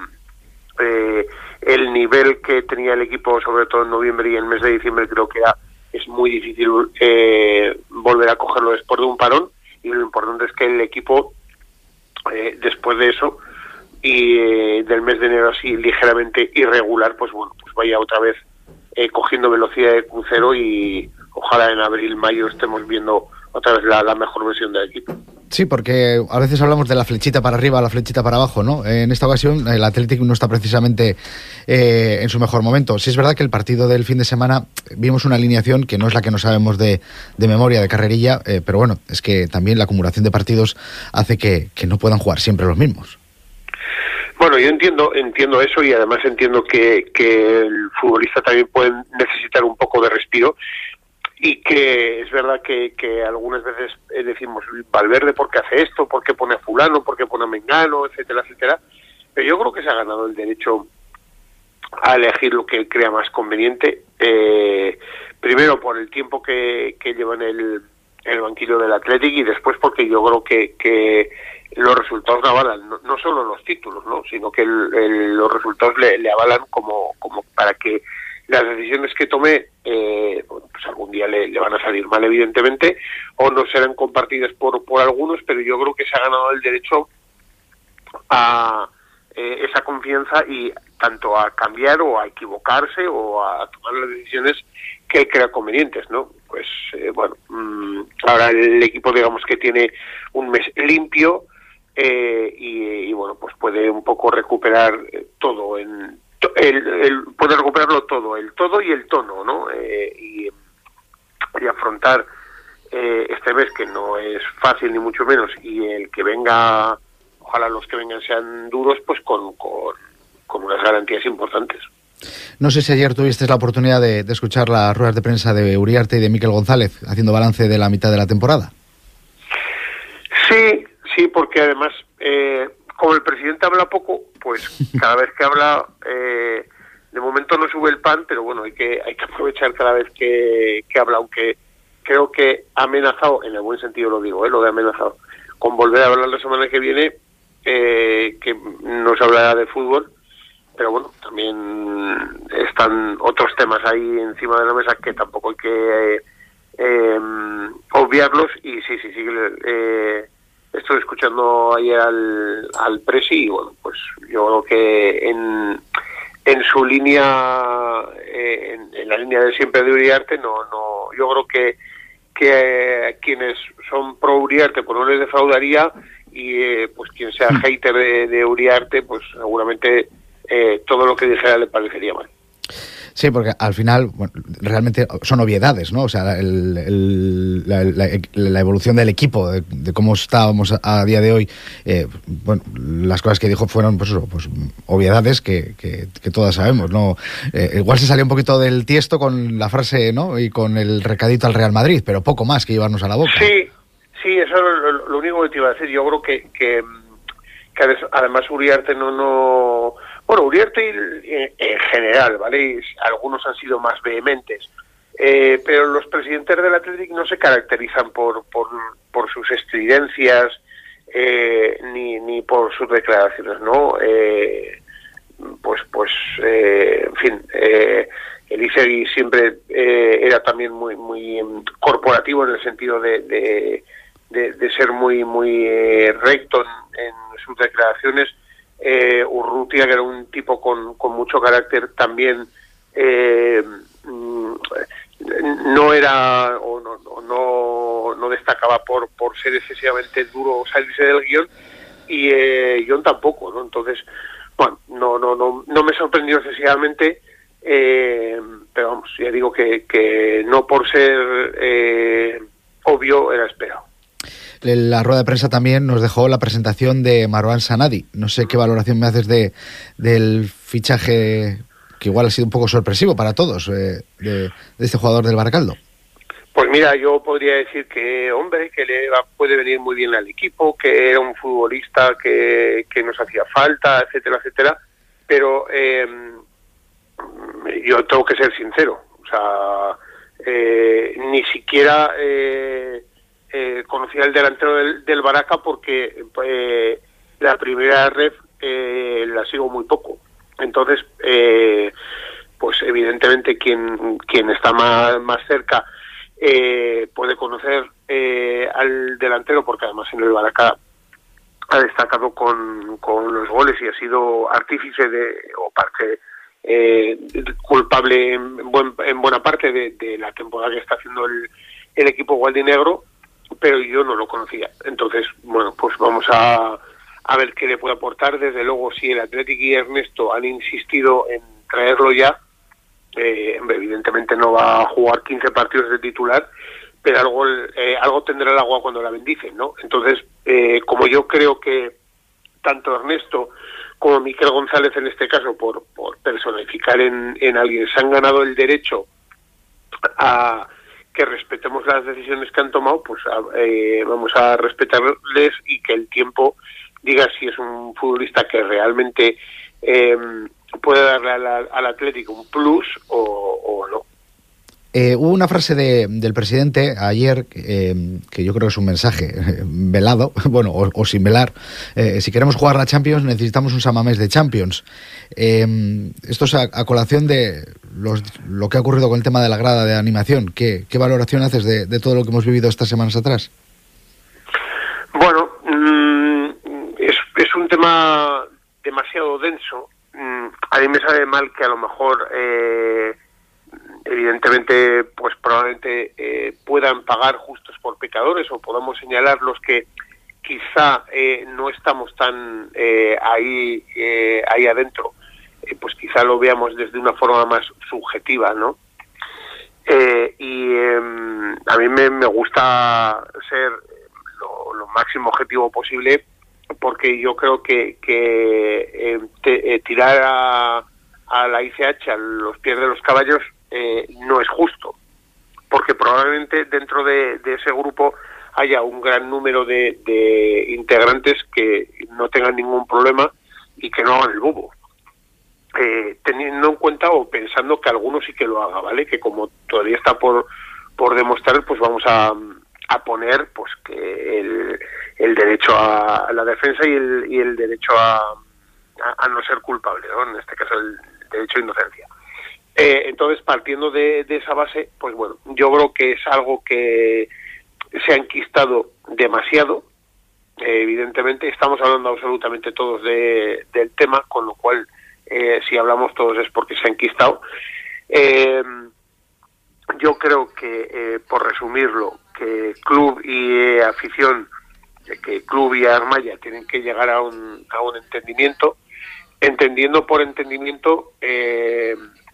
Eh, el nivel que tenía el equipo, sobre todo en noviembre y en el mes de diciembre, creo que era, es muy difícil eh, volver a cogerlo después de un parón, y lo importante es que el equipo eh, después de eso y eh, del mes de enero así ligeramente irregular, pues bueno, pues vaya otra vez eh, cogiendo velocidad de crucero, y ojalá en abril, mayo estemos viendo otra vez la, la mejor versión del equipo. Sí, porque a veces hablamos de la flechita para arriba, la flechita para abajo, ¿no? En esta ocasión el Athletic no está precisamente eh, en su mejor momento. Sí es verdad que el partido del fin de semana vimos una alineación que no es la que no sabemos de, de memoria, de carrerilla, eh, pero bueno, es que también la acumulación de partidos hace que, que no puedan jugar siempre los mismos. Bueno, yo entiendo entiendo eso, y además entiendo que, que el futbolista también puede necesitar un poco de respiro. Y que es verdad que, que algunas veces decimos, Valverde, ¿por qué hace esto? ¿Por qué pone a fulano? ¿Por qué pone a Mengano? Etcétera, etcétera. Pero yo creo que se ha ganado el derecho a elegir lo que él crea más conveniente. Eh, primero, por el tiempo que, que lleva en el, el banquillo del Athletic, y después porque yo creo que, que los resultados le avalan, no, no solo los títulos, ¿no? Sino que el, el, los resultados le, le avalan como, como para que las decisiones que tome, eh, pues algún día le, le van a salir mal, evidentemente, o no serán compartidas por, por algunos, pero yo creo que se ha ganado el derecho a eh, esa confianza y tanto a cambiar o a equivocarse o a tomar las decisiones que él crea convenientes, ¿no? Pues, eh, bueno, mmm, ahora el equipo, digamos que tiene un mes limpio eh, y, y, bueno, pues puede un poco recuperar todo en... El, el, puede recuperarlo todo, el todo y el tono, ¿no? Eh, y, y afrontar eh, este mes, que no es fácil ni mucho menos, y el que venga, ojalá los que vengan sean duros, pues con, con, con unas garantías importantes. No sé si ayer tuviste la oportunidad de, de escuchar las ruedas de prensa de Uriarte y de Mikel González haciendo balance de la mitad de la temporada. Sí, sí, porque además... Eh, como el presidente habla poco, pues cada vez que habla, eh, de momento no sube el pan, pero bueno, hay que hay que aprovechar cada vez que, que habla, aunque creo que ha amenazado, en el buen sentido lo digo, eh, lo de amenazado, con volver a hablar la semana que viene, eh, que nos hablará de fútbol, pero bueno, también están otros temas ahí encima de la mesa que tampoco hay que eh, eh, obviarlos, y sí, sí, sí, eh, estoy escuchando ayer al, al presi y bueno, pues yo creo que en, en su línea, eh, en, en la línea de siempre de Uriarte, no, no, yo creo que, que eh, quienes son pro Uriarte pues no les defraudaría, y eh, pues quien sea hater de, de Uriarte, pues seguramente eh, todo lo que dijera le parecería mal. Sí, porque al final, bueno, realmente son obviedades, ¿no? O sea, el, el, la, la, la evolución del equipo, de, de cómo estábamos a, a día de hoy, eh, bueno, las cosas que dijo fueron, pues eso, pues obviedades que, que, que todas sabemos, ¿no? Eh, igual se salió un poquito del tiesto con la frase, ¿no? Y con el recadito al Real Madrid, pero poco más que llevarnos a la boca. Sí, sí, eso es lo, lo único que te iba a decir. Yo creo que, que, que además Uriarte no... no Bueno, Uriarte en, en general, ¿vale? Algunos han sido más vehementes, eh, pero los presidentes del Athletic no se caracterizan por por, por sus estridencias eh, ni, ni por sus declaraciones, ¿no? Eh, pues, pues eh, en fin, eh, Elisegui siempre eh, era también muy muy corporativo en el sentido de, de, de, de ser muy, muy eh, recto en, en sus declaraciones. Eh, Urrutia, que era un tipo con, con mucho carácter, también eh, no era o no, no, no destacaba por, por ser excesivamente duro o salirse del guión, y eh, John tampoco, ¿no? Entonces, bueno, no no no no me sorprendió excesivamente, eh, pero vamos, ya digo que, que no por ser eh, obvio era esperado. La rueda de prensa también nos dejó la presentación de Marwan Sanadi. No sé qué valoración me haces de del fichaje, que igual ha sido un poco sorpresivo para todos, eh, de, de este jugador del Baracaldo. Pues mira, yo podría decir que, hombre, que le va, puede venir muy bien al equipo, que era un futbolista que, que nos hacía falta, etcétera, etcétera, pero eh, yo tengo que ser sincero, o sea, eh, ni siquiera... Eh, Eh, conocía el delantero del, del Baraca porque eh, la primera ref eh, la sigo muy poco, entonces eh, pues evidentemente quien quien está más, más cerca eh, puede conocer eh, al delantero, porque además en el Baraca ha destacado con, con los goles y ha sido artífice de o parte eh, culpable en, buen, en buena parte de, de la temporada que está haciendo el, el equipo gualdinegro, pero yo no lo conocía. Entonces, bueno, pues vamos a, a ver qué le puede aportar. Desde luego, si el Athletic y Ernesto han insistido en traerlo ya, eh, evidentemente no va a jugar quince partidos de titular, pero algo eh, algo tendrá el agua cuando la bendicen, ¿no? Entonces, eh, como yo creo que tanto Ernesto como Mikel González, en este caso, por, por personificar en, en alguien, se han ganado el derecho a que respetemos las decisiones que han tomado, pues eh, vamos a respetarles y que el tiempo diga si es un futbolista que realmente eh, puede darle al, al Atlético un plus o, o no. Eh, hubo una frase de, del presidente ayer eh, que yo creo que es un mensaje eh, velado, bueno, o, o sin velar. Eh, si queremos jugar la Champions necesitamos un Samamés de Champions. Eh, esto es a, a colación de los, lo que ha ocurrido con el tema de la grada de animación. ¿Qué, qué valoración haces de, de todo lo que hemos vivido estas semanas atrás? Bueno, mmm, es, es un tema demasiado denso. Mm, a mí me sabe mal que a lo mejor... Eh, evidentemente, pues probablemente eh, puedan pagar justos por pecadores o podamos señalar los que quizá eh, no estamos tan eh, ahí eh, ahí adentro, eh, pues quizá lo veamos desde una forma más subjetiva, ¿no? Eh, y eh, a mí me, me gusta ser lo, lo máximo objetivo posible porque yo creo que, que eh, te, eh, tirar a, a la I C H a los pies de los caballos Eh, no es justo, porque probablemente dentro de, de ese grupo haya un gran número de, de integrantes que no tengan ningún problema y que no hagan el bobo, eh, teniendo en cuenta o pensando que alguno sí que lo haga, ¿vale? Que como todavía está por por demostrar, pues vamos a, a poner pues que el, el derecho a la defensa y el, y el derecho a, a, a no ser culpable, ¿no? En este caso el derecho a inocencia. Eh, entonces, partiendo de, de esa base, pues bueno, yo creo que es algo que se ha enquistado demasiado. Eh, evidentemente, estamos hablando absolutamente todos de, del tema, con lo cual, eh, si hablamos todos es porque se ha enquistado. Eh, yo creo que, eh, por resumirlo, que club y eh, afición, que club y Armaya tienen que llegar a un, a un entendimiento, entendiendo por entendimiento... Eh,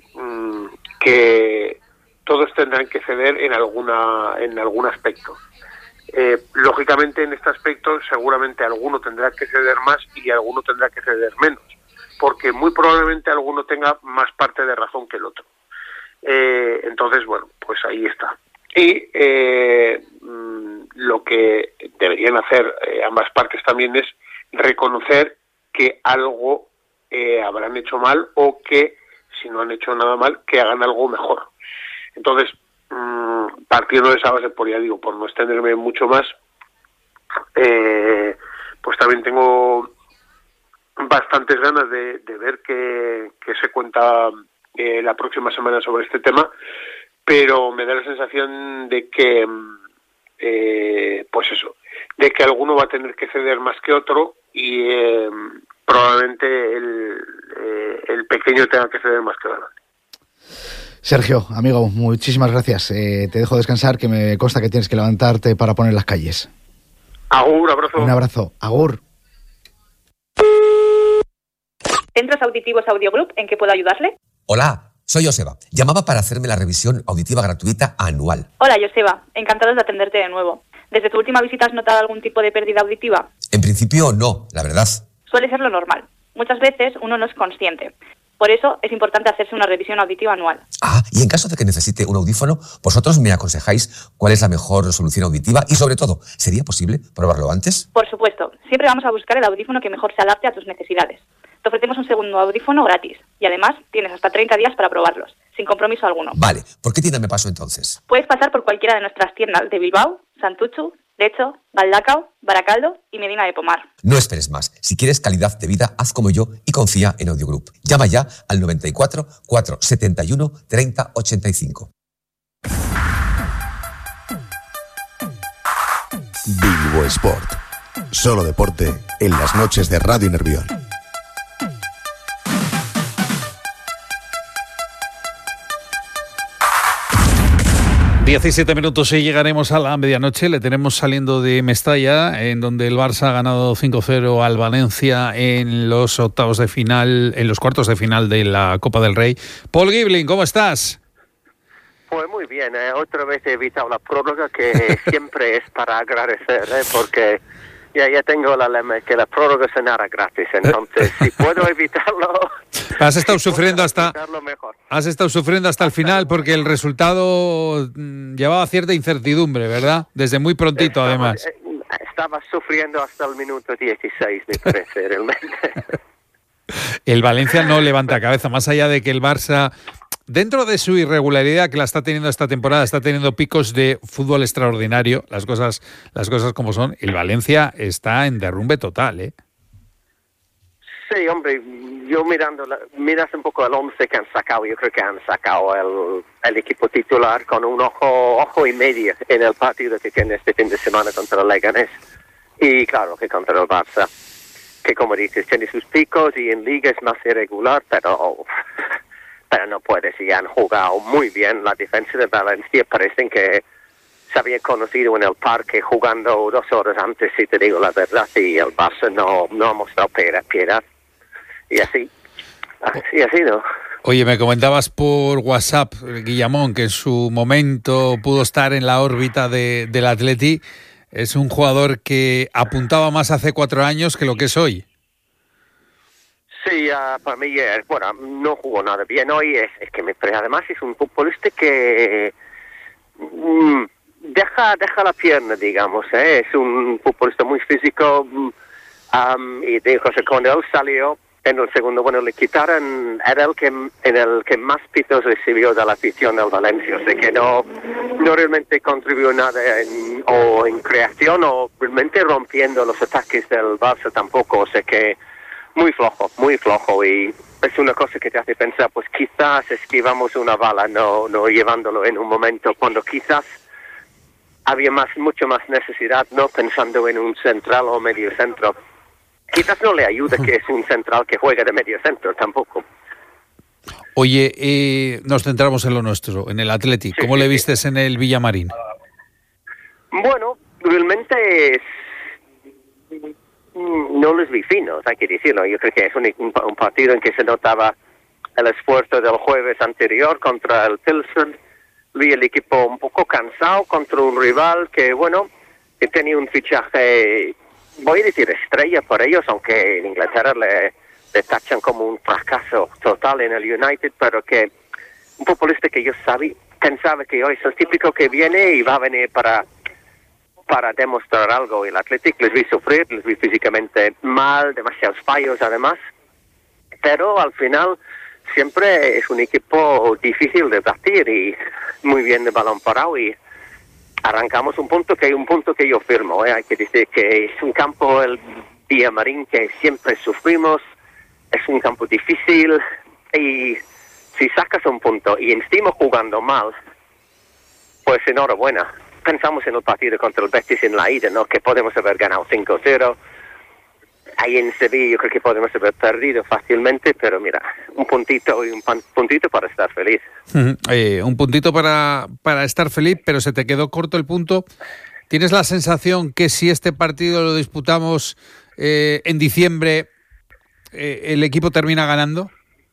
que todos tendrán que ceder en alguna en algún aspecto. Eh, lógicamente en este aspecto seguramente alguno tendrá que ceder más y alguno tendrá que ceder menos, porque muy probablemente alguno tenga más parte de razón que el otro. Eh, entonces, bueno, pues ahí está. Y eh, lo que deberían hacer eh, ambas partes también es reconocer que algo eh, habrán hecho mal o que si no han hecho nada mal, que hagan algo mejor. Entonces, mmm, partiendo de esa base, por ya digo, por no extenderme mucho más, eh, pues también tengo bastantes ganas de, de ver qué, qué se cuenta eh, la próxima semana sobre este tema, pero me da la sensación de que, eh, pues eso, de que alguno va a tener que ceder más que otro y eh, probablemente el, eh, el pequeño tenga que ceder más que el grande. Sergio, amigo, muchísimas gracias. Eh, te dejo descansar, que me consta que tienes que levantarte para poner las calles. Agur, abrazo. Un abrazo. Agur. Centros Auditivos Audiogroup, ¿en qué puedo ayudarle? Hola, soy Joseba. Llamaba para hacerme la revisión auditiva gratuita anual. Hola, Joseba. Encantados de atenderte de nuevo. ¿Desde tu última visita has notado algún tipo de pérdida auditiva? En principio no, la verdad. Suele ser lo normal. Muchas veces uno no es consciente. Por eso es importante hacerse una revisión auditiva anual. Ah, y en caso de que necesite un audífono, vosotros me aconsejáis cuál es la mejor solución auditiva y, sobre todo, ¿sería posible probarlo antes? Por supuesto. Siempre vamos a buscar el audífono que mejor se adapte a tus necesidades. Te ofrecemos un segundo audífono gratis y además tienes hasta treinta días para probarlos, sin compromiso alguno. Vale, ¿por qué tienda me paso entonces? Puedes pasar por cualquiera de nuestras tiendas de Bilbao, Santuchu, Lecho, Galdacao, Baracaldo y Medina de Pomar. No esperes más. Si quieres calidad de vida, haz como yo y confía en Audiogroup. Llama ya al noventa y cuatro, cuatrocientos setenta y uno, treinta ochenta y cinco. Bilbo Sport. Solo deporte en las noches de Radio Nervión. diecisiete minutos y llegaremos a la medianoche. Le tenemos saliendo de Mestalla, en donde el Barça ha ganado cinco cero al Valencia en los octavos de final, en los cuartos de final de la Copa del Rey. Paul Gibling, ¿cómo estás? Pues muy bien, eh. otra vez he evitado la prórroga, que siempre es para agradecer, ¿eh? porque ya, ya tengo la lema que la prórroga cenará gratis, entonces si puedo evitarlo... Has estado si sufriendo hasta mejor. Has estado sufriendo hasta el final porque el resultado mmm, llevaba cierta incertidumbre, ¿verdad? Desde muy prontito, estaba, además. Eh, estaba sufriendo hasta el minuto dieciséis, me parece, realmente. El Valencia no levanta cabeza, más allá de que el Barça dentro de su irregularidad que la está teniendo esta temporada, está teniendo picos de fútbol extraordinario, las cosas, las cosas como son, el Valencia está en derrumbe total, ¿eh? Sí, hombre, yo mirando, la, miras un poco el once que han sacado, yo creo que han sacado el, el equipo titular con un ojo, ojo y medio en el partido que tiene este fin de semana contra el Leganés. Y claro que contra el Barça, que como dices, tiene sus picos y en liga es más irregular, pero, pero no puedes. Y han jugado muy bien la defensa de Valencia, parecen que se había conocido en el parque jugando dos horas antes, si te digo la verdad, y el Barça no, no ha mostrado piedad. Y así, así ha sido. Oye, me comentabas por WhatsApp, Guillamón, que en su momento pudo estar en la órbita de, del Atleti. Es un jugador que apuntaba más hace cuatro años que lo que es hoy. Sí, uh, para mí, eh, bueno, no jugó nada bien hoy. Es, es que me, pero además es un futbolista que mm, deja, deja la pierna, digamos. ¿eh? Es un futbolista muy físico. Um, y de José cuando él salió en el segundo, bueno, le quitaron, era el que, en el que más pitos recibió de la afición del Valencia, o sea que no, no realmente contribuyó nada en, o en creación o realmente rompiendo los ataques del Barça tampoco, o sea que muy flojo, muy flojo, y es una cosa que te hace pensar, pues quizás esquivamos una bala, no, no llevándolo en un momento cuando quizás había más, mucho más necesidad, no pensando en un central o medio centro. Quizás no le ayuda que es un central que juega de medio centro tampoco. Oye, eh, nos centramos en lo nuestro, en el Atleti. Sí, ¿Cómo sí, le vistes sí. en el Villamarín? Bueno, realmente es... no les vi finos, hay que decirlo. Yo creo que es un, un partido en que se notaba el esfuerzo del jueves anterior contra el Pilsen. Vi el equipo un poco cansado contra un rival que, bueno, que tenía un fichaje... voy a decir estrella por ellos, aunque en Inglaterra le, le tachan como un fracaso total en el United, pero que un futbolista que yo sabía, pensaba que hoy es el típico que viene y va a venir para, para demostrar algo. El Athletic les vi sufrir, les vi físicamente mal, demasiados fallos además, pero al final siempre es un equipo difícil de batir y muy bien de balón parado, y arrancamos un punto que un punto que yo firmo, ¿eh? Hay que decir que es un campo, el Villamarín, que siempre sufrimos, es un campo difícil, y si sacas un punto y encima jugando mal, pues enhorabuena. Pensamos en el partido contra el Betis en la ida, ¿no? Que podemos haber ganado cinco cero. Ahí en Sevilla yo creo que podemos haber perdido fácilmente, pero mira, un puntito y un puntito para estar feliz. Uh-huh. Eh, un puntito para, para estar feliz, pero se te quedó corto el punto. ¿Tienes la sensación que si este partido lo disputamos eh, en diciembre, eh, el equipo termina ganando?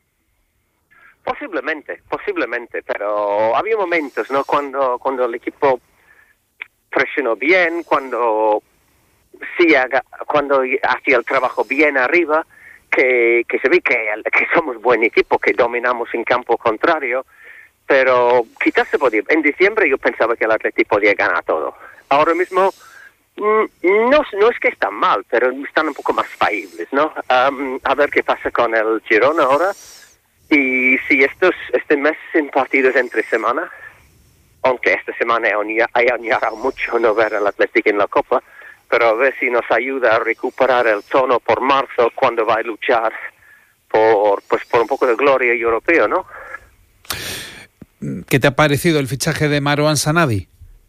Posiblemente, posiblemente, pero había momentos, ¿no? Cuando, cuando el equipo presionó bien, cuando... sí, haga, cuando hacía el trabajo bien arriba, que, que se ve que, que somos buen equipo, que dominamos en campo contrario, pero quizás se podía. En diciembre yo pensaba que el Atlético podía ganar todo. Ahora mismo no, no es que están mal, pero están un poco más fallibles, ¿no? Um, a ver qué pasa con el Girona ahora, y si estos este mes en partidos entre semana, aunque esta semana he añorado mucho no ver al Atlético en la Copa, pero a ver si nos ayuda a recuperar el tono por marzo, cuando va a luchar por, pues, por un poco de gloria europeo, ¿no? ¿Qué te ha parecido el fichaje de Marouane Sanadi?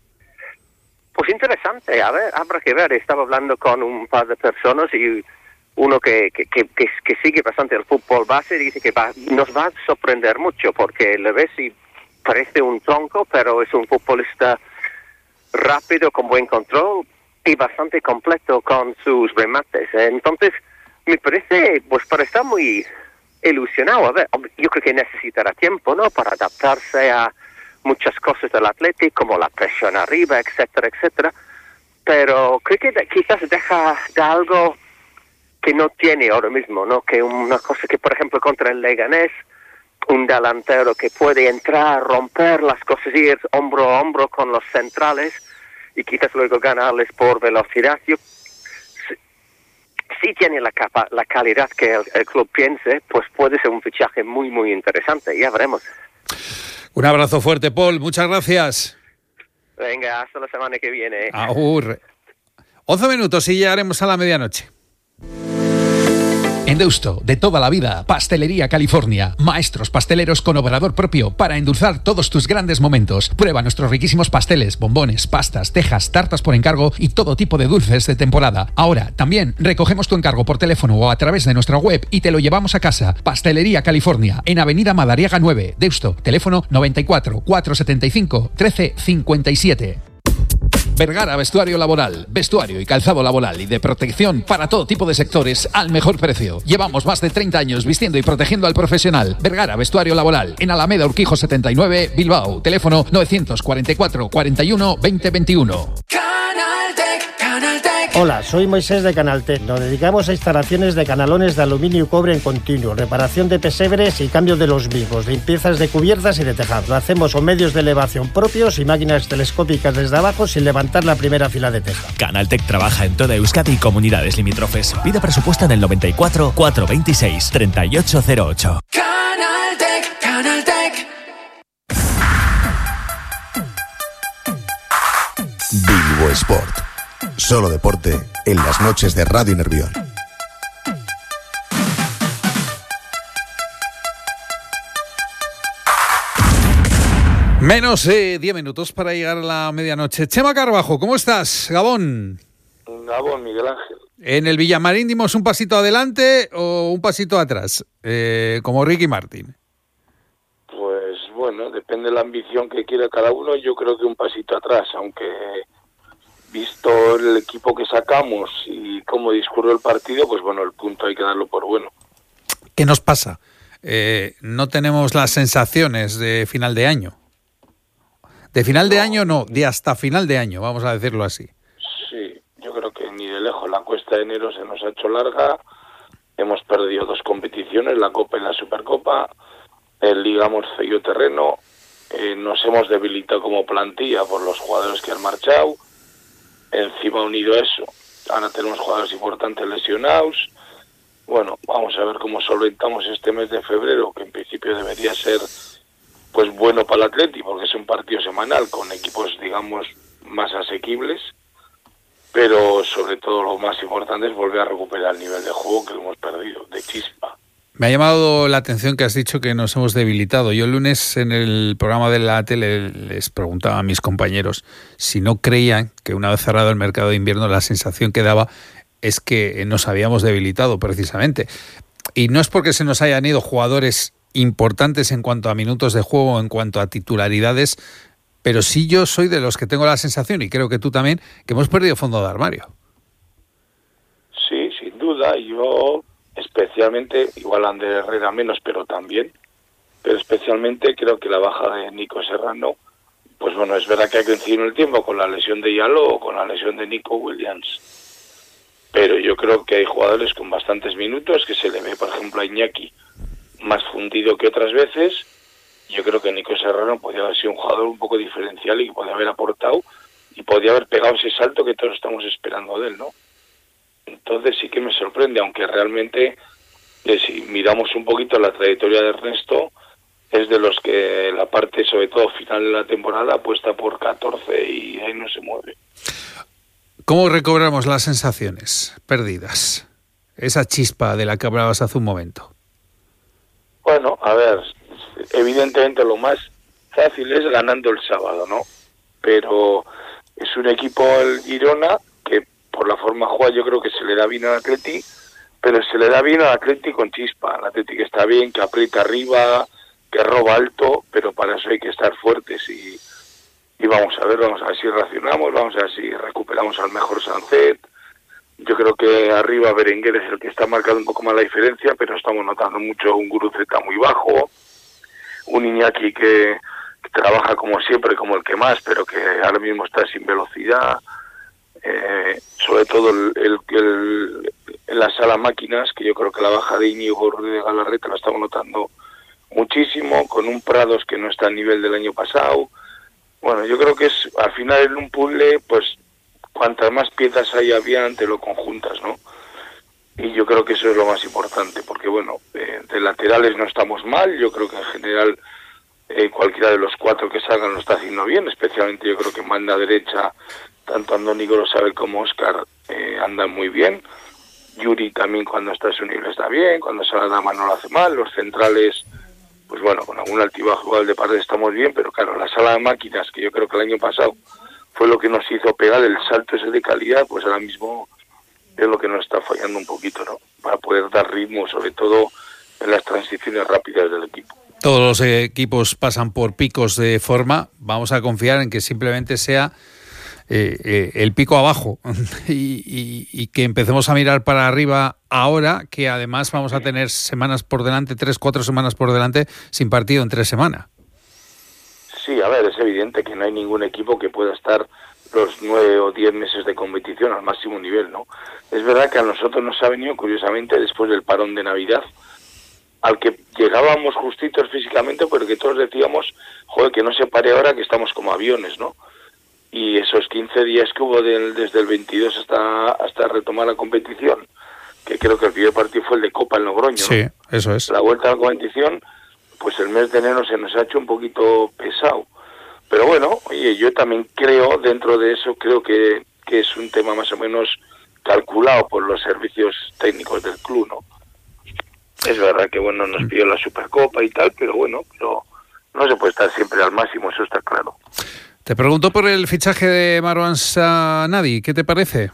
Pues interesante, a ver, habrá que ver. Estaba hablando con un par de personas y uno que, que, que, que sigue bastante el fútbol base dice que va, nos va a sorprender mucho, porque le ves y parece un tronco, pero es un futbolista rápido, con buen control y bastante completo con sus remates. Entonces, me parece, pues para estar muy ilusionado, a ver, yo creo que necesitará tiempo, ¿no?, para adaptarse a muchas cosas del Atlético, como la presión arriba, etcétera, etcétera, pero creo que de, quizás deja de algo que no tiene ahora mismo, ¿no?, que una cosa que, por ejemplo, contra el Leganés, un delantero que puede entrar, romper las cosas, ir hombro a hombro con los centrales y quizás luego ganarles por velocidad. Yo, si, si tiene la, capa, la calidad que el, el club piense, pues puede ser un fichaje muy, muy interesante, ya veremos. Un abrazo fuerte, Paul. Muchas gracias. Venga, hasta la semana que viene. Agur. once minutos y llegaremos a la medianoche. En Deusto, de toda la vida, Pastelería California. Maestros pasteleros con obrador propio para endulzar todos tus grandes momentos. Prueba nuestros riquísimos pasteles, bombones, pastas, tejas, tartas por encargo y todo tipo de dulces de temporada. Ahora, también recogemos tu encargo por teléfono o a través de nuestra web y te lo llevamos a casa. Pastelería California, en Avenida Madariaga nueve, Deusto. Teléfono noventa y cuatro, cuatrocientos setenta y cinco, trece cincuenta y siete. Vergara Vestuario Laboral, vestuario y calzado laboral y de protección para todo tipo de sectores al mejor precio. Llevamos más de treinta años vistiendo y protegiendo al profesional. Vergara Vestuario Laboral, en Alameda Urquijo setenta y nueve, Bilbao. Teléfono novecientos cuarenta y cuatro, cuarenta y uno, veinte veintiuno. Hola, soy Moisés de Canaltech. Nos dedicamos a instalaciones de canalones de aluminio y cobre en continuo, reparación de pesebres y cambio de los mismos, limpiezas de cubiertas y de tejados. Lo hacemos con medios de elevación propios y máquinas telescópicas desde abajo sin levantar la primera fila de teja. Canaltech trabaja en toda Euskadi y comunidades limítrofes. Pida presupuesto en el noventa y cuatro, cuatrocientos veintiséis, treinta y ocho cero ocho. Canaltech, Canaltech. Bilbo Sport. Solo deporte en las noches de Radio Nervión. Menos eh, diez minutos para llegar a la medianoche. Chema Carbajo, ¿cómo estás? Gabón. Gabón, Miguel Ángel. ¿En el Villamarín dimos un pasito adelante o un pasito atrás? Eh, como Ricky Martin. Pues bueno, depende de la ambición que quiera cada uno. Yo creo que un pasito atrás, aunque visto el equipo que sacamos y cómo discurrió el partido, pues bueno, el punto hay que darlo por bueno. ¿Qué nos pasa? Eh, no tenemos las sensaciones de final de año. De final de año no, de hasta final de año, vamos a decirlo así. Sí, yo creo que ni de lejos. La cuesta de enero se nos ha hecho larga. Hemos perdido dos competiciones, la Copa y la Supercopa. El Liga hemos cedido terreno. Eh, nos hemos debilitado como plantilla por los jugadores que han marchado. Encima unido a eso, ahora tenemos jugadores importantes lesionados. Bueno, vamos a ver cómo solventamos este mes de febrero, que en principio debería ser pues bueno para el Atleti, porque es un partido semanal con equipos, digamos, más asequibles, pero sobre todo lo más importante es volver a recuperar el nivel de juego que hemos perdido, de chispa. Me ha llamado la atención que has dicho que nos hemos debilitado. Yo el lunes en el programa de la tele les preguntaba a mis compañeros si no creían que una vez cerrado el mercado de invierno la sensación que daba es que nos habíamos debilitado precisamente. Y no es porque se nos hayan ido jugadores importantes en cuanto a minutos de juego, en cuanto a titularidades, pero sí yo soy de los que tengo la sensación, y creo que tú también, que hemos perdido fondo de armario. Sí, sin duda. Yo especialmente, igual Ander Herrera menos, pero también, pero especialmente creo que la baja de Nico Serrano, pues bueno, es verdad que hay que coincidir en el tiempo con la lesión de Yalo o con la lesión de Nico Williams, pero yo creo que hay jugadores con bastantes minutos, que se le ve, por ejemplo, a Iñaki más fundido que otras veces. Yo creo que Nico Serrano podría haber sido un jugador un poco diferencial y que podría haber aportado y podría haber pegado ese salto que todos estamos esperando de él, ¿no? Entonces sí que me sorprende, aunque realmente, eh, si miramos un poquito la trayectoria de Ernesto, es de los que la parte, sobre todo final de la temporada, apuesta por catorce y ahí no se mueve. ¿Cómo recobramos las sensaciones perdidas? Esa chispa de la que hablabas hace un momento. Bueno, a ver, evidentemente lo más fácil es ganando el sábado, ¿no? Pero es un equipo, el Girona, que por la forma de jugar yo creo que se le da bien al Atleti, pero se le da bien al Atleti con chispa. El Atleti que está bien, que aprieta arriba, que roba alto, pero para eso hay que estar fuertes y, y vamos a ver, vamos a ver si reaccionamos, vamos a ver si recuperamos al mejor Sancet. Yo creo que arriba Berenguer es el que está marcando un poco más la diferencia, pero estamos notando mucho un Guruceta muy bajo, un Iñaki que, que trabaja como siempre, como el que más, pero que ahora mismo está sin velocidad. Eh, sobre todo el, el, el, en la sala máquinas, que yo creo que la baja de Íñigo de Galarreta la estamos notando muchísimo, con un Prados que no está al nivel del año pasado. Bueno, yo creo que es al final en un puzzle, pues cuantas más piezas hay había, te lo conjuntas, ¿no? Y yo creo que eso es lo más importante, porque bueno, eh, de laterales no estamos mal, yo creo que en general eh, cualquiera de los cuatro que salgan lo está haciendo bien, especialmente yo creo que en banda derecha, tanto Andoni Gorosabel como Óscar eh, andan muy bien. Yuri también cuando está en su nivel está bien, cuando sale Dama no lo hace mal, los centrales, pues bueno, con algún altibajo igual de parte estamos bien, pero claro, la sala de máquinas, que yo creo que el año pasado fue lo que nos hizo pegar el salto ese de calidad, pues ahora mismo es lo que nos está fallando un poquito, ¿no? Para poder dar ritmo, sobre todo en las transiciones rápidas del equipo. Todos los equipos pasan por picos de forma, vamos a confiar en que simplemente sea eh, eh, el pico abajo y, y, y que empecemos a mirar para arriba ahora, que además vamos a tener semanas por delante, tres, cuatro semanas por delante, sin partido en tres semanas. Sí, a ver, es evidente que no hay ningún equipo que pueda estar los nueve o diez meses de competición al máximo nivel, ¿no? Es verdad que a nosotros nos ha venido, curiosamente, después del parón de Navidad, al que llegábamos justitos físicamente, pero que todos decíamos, joder, que no se pare ahora, que estamos como aviones, ¿no? Y esos quince días que hubo del, desde el veintidós hasta hasta retomar la competición, que creo que el primer partido fue el de Copa en Logroño, ¿no? Sí, eso es. La vuelta a la competición, pues el mes de enero se nos ha hecho un poquito pesado. Pero bueno, oye, yo también creo, dentro de eso, creo que, que es un tema más o menos calculado por los servicios técnicos del club, ¿no? Es verdad que, bueno, nos pidió la Supercopa y tal, pero bueno, pero no se puede estar siempre al máximo, eso está claro. Te pregunto por el fichaje de Marwan Sanadi, ¿qué te parece?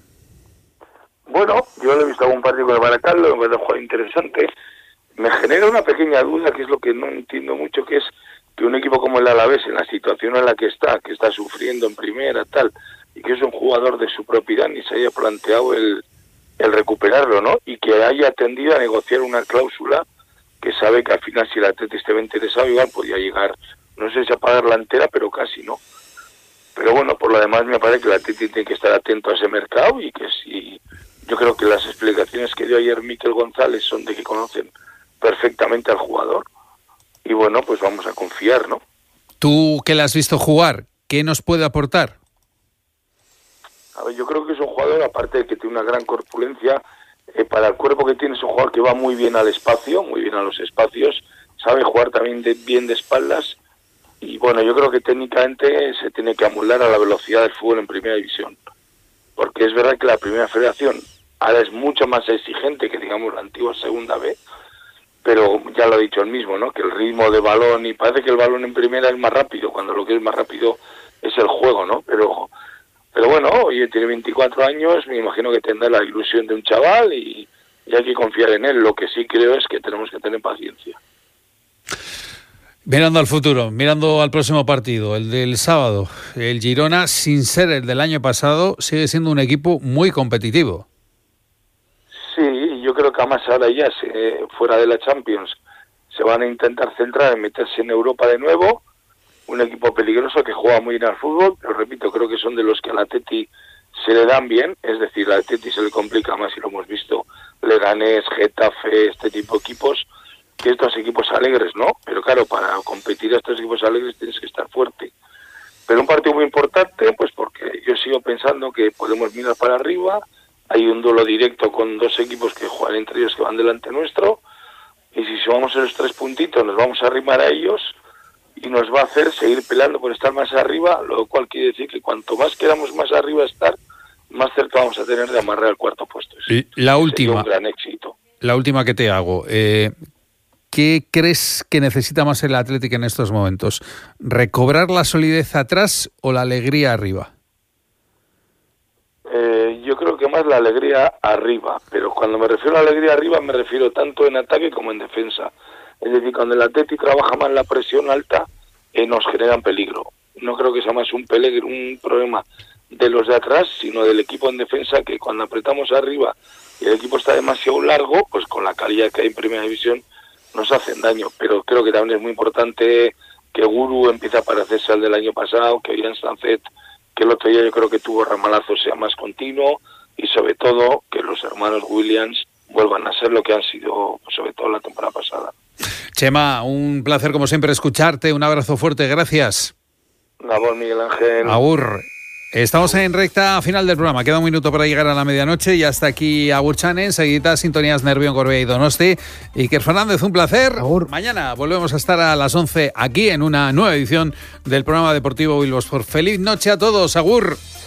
Bueno, yo lo he visto algún partido con el Baracaldo, me parece un jugador interesante. Me genera una pequeña duda, que es lo que no entiendo mucho, que es que un equipo como el Alavés, en la situación en la que está, que está sufriendo en primera, tal, y que es un jugador de su propiedad, ni se haya planteado el, el recuperarlo, ¿no? Y que haya tendido a negociar una cláusula que sabe que al final, si el Atleti esté interesado, igual podía llegar, no sé si a pagar la entera, pero casi, ¿no? Pero bueno, por lo demás me parece que el Atleti tiene que estar atento a ese mercado y que si... Yo creo que las explicaciones que dio ayer Mikel González son de que conocen perfectamente al jugador. Y bueno, pues vamos a confiar, ¿no? Tú que le has visto jugar, ¿qué nos puede aportar? A ver, yo creo que es un jugador, aparte de que tiene una gran corpulencia, eh, para el cuerpo que tiene es un jugador que va muy bien al espacio, muy bien a los espacios, sabe jugar también de, bien de espaldas, y bueno, yo creo que técnicamente se tiene que amoldar a la velocidad del fútbol en primera división, porque es verdad que la primera federación ahora es mucho más exigente que, digamos, la antigua segunda B, pero ya lo ha dicho él mismo, ¿no? Que el ritmo de balón, y parece que el balón en primera es más rápido, cuando lo que es más rápido es el juego, ¿no? Pero pero bueno, oye, tiene veinticuatro años, me imagino que tendrá la ilusión de un chaval y, y hay que confiar en él. Lo que sí creo es que tenemos que tener paciencia. Mirando al futuro, mirando al próximo partido, el del sábado, el Girona, sin ser el del año pasado, sigue siendo un equipo muy competitivo. Sí, yo creo que además ahora ya, se, fuera de la Champions, se van a intentar centrar en meterse en Europa de nuevo. Un equipo peligroso que juega muy bien al fútbol, pero repito, creo que son de los que al Atleti se le dan bien, es decir, al Atleti se le complica más, y lo hemos visto, Leganés, Getafe, este tipo de equipos, que estos equipos alegres, ¿no? Pero claro, para competir a estos equipos alegres tienes que estar fuerte. Pero un partido muy importante, pues porque yo sigo pensando que podemos mirar para arriba, hay un duelo directo con dos equipos que juegan entre ellos, que van delante nuestro, y si sumamos esos tres puntitos nos vamos a arrimar a ellos y nos va a hacer seguir peleando por estar más arriba, lo cual quiere decir que cuanto más queramos más arriba estar, más cerca vamos a tener de amarrar al cuarto puesto. Y la última, un gran éxito. La última que te hago, eh, ¿qué crees que necesita más el Atlético en estos momentos? ¿Recobrar la solidez atrás o la alegría arriba? Eh, yo creo que más la alegría arriba, pero cuando me refiero a la alegría arriba me refiero tanto en ataque como en defensa. Es decir, cuando el Atlético trabaja más la presión alta, eh, nos generan peligro. No creo que sea más un peligro, un problema de los de atrás, sino del equipo en defensa, que cuando apretamos arriba y el equipo está demasiado largo, pues con la calidad que hay en primera división nos hacen daño. Pero creo que también es muy importante que Guru empiece a parecerse al del año pasado, que Ian Sancet, que el otro día yo creo que tuvo ramalazo, sea más continuo, y sobre todo que los hermanos Williams vuelvan a ser lo que han sido, pues, sobre todo la temporada pasada. Chema, un placer como siempre escucharte, un abrazo fuerte, gracias. Agur, Miguel Ángel. Agur. Estamos en recta final del programa. Queda un minuto para llegar a la medianoche y hasta aquí Agur Chane. Enseguida sintonías Nervión, Gorbea y Donosti. Iker Fernández, un placer. Agur. Mañana volvemos a estar a las once aquí en una nueva edición del programa deportivo Bilbo Sport. Feliz noche a todos. Agur.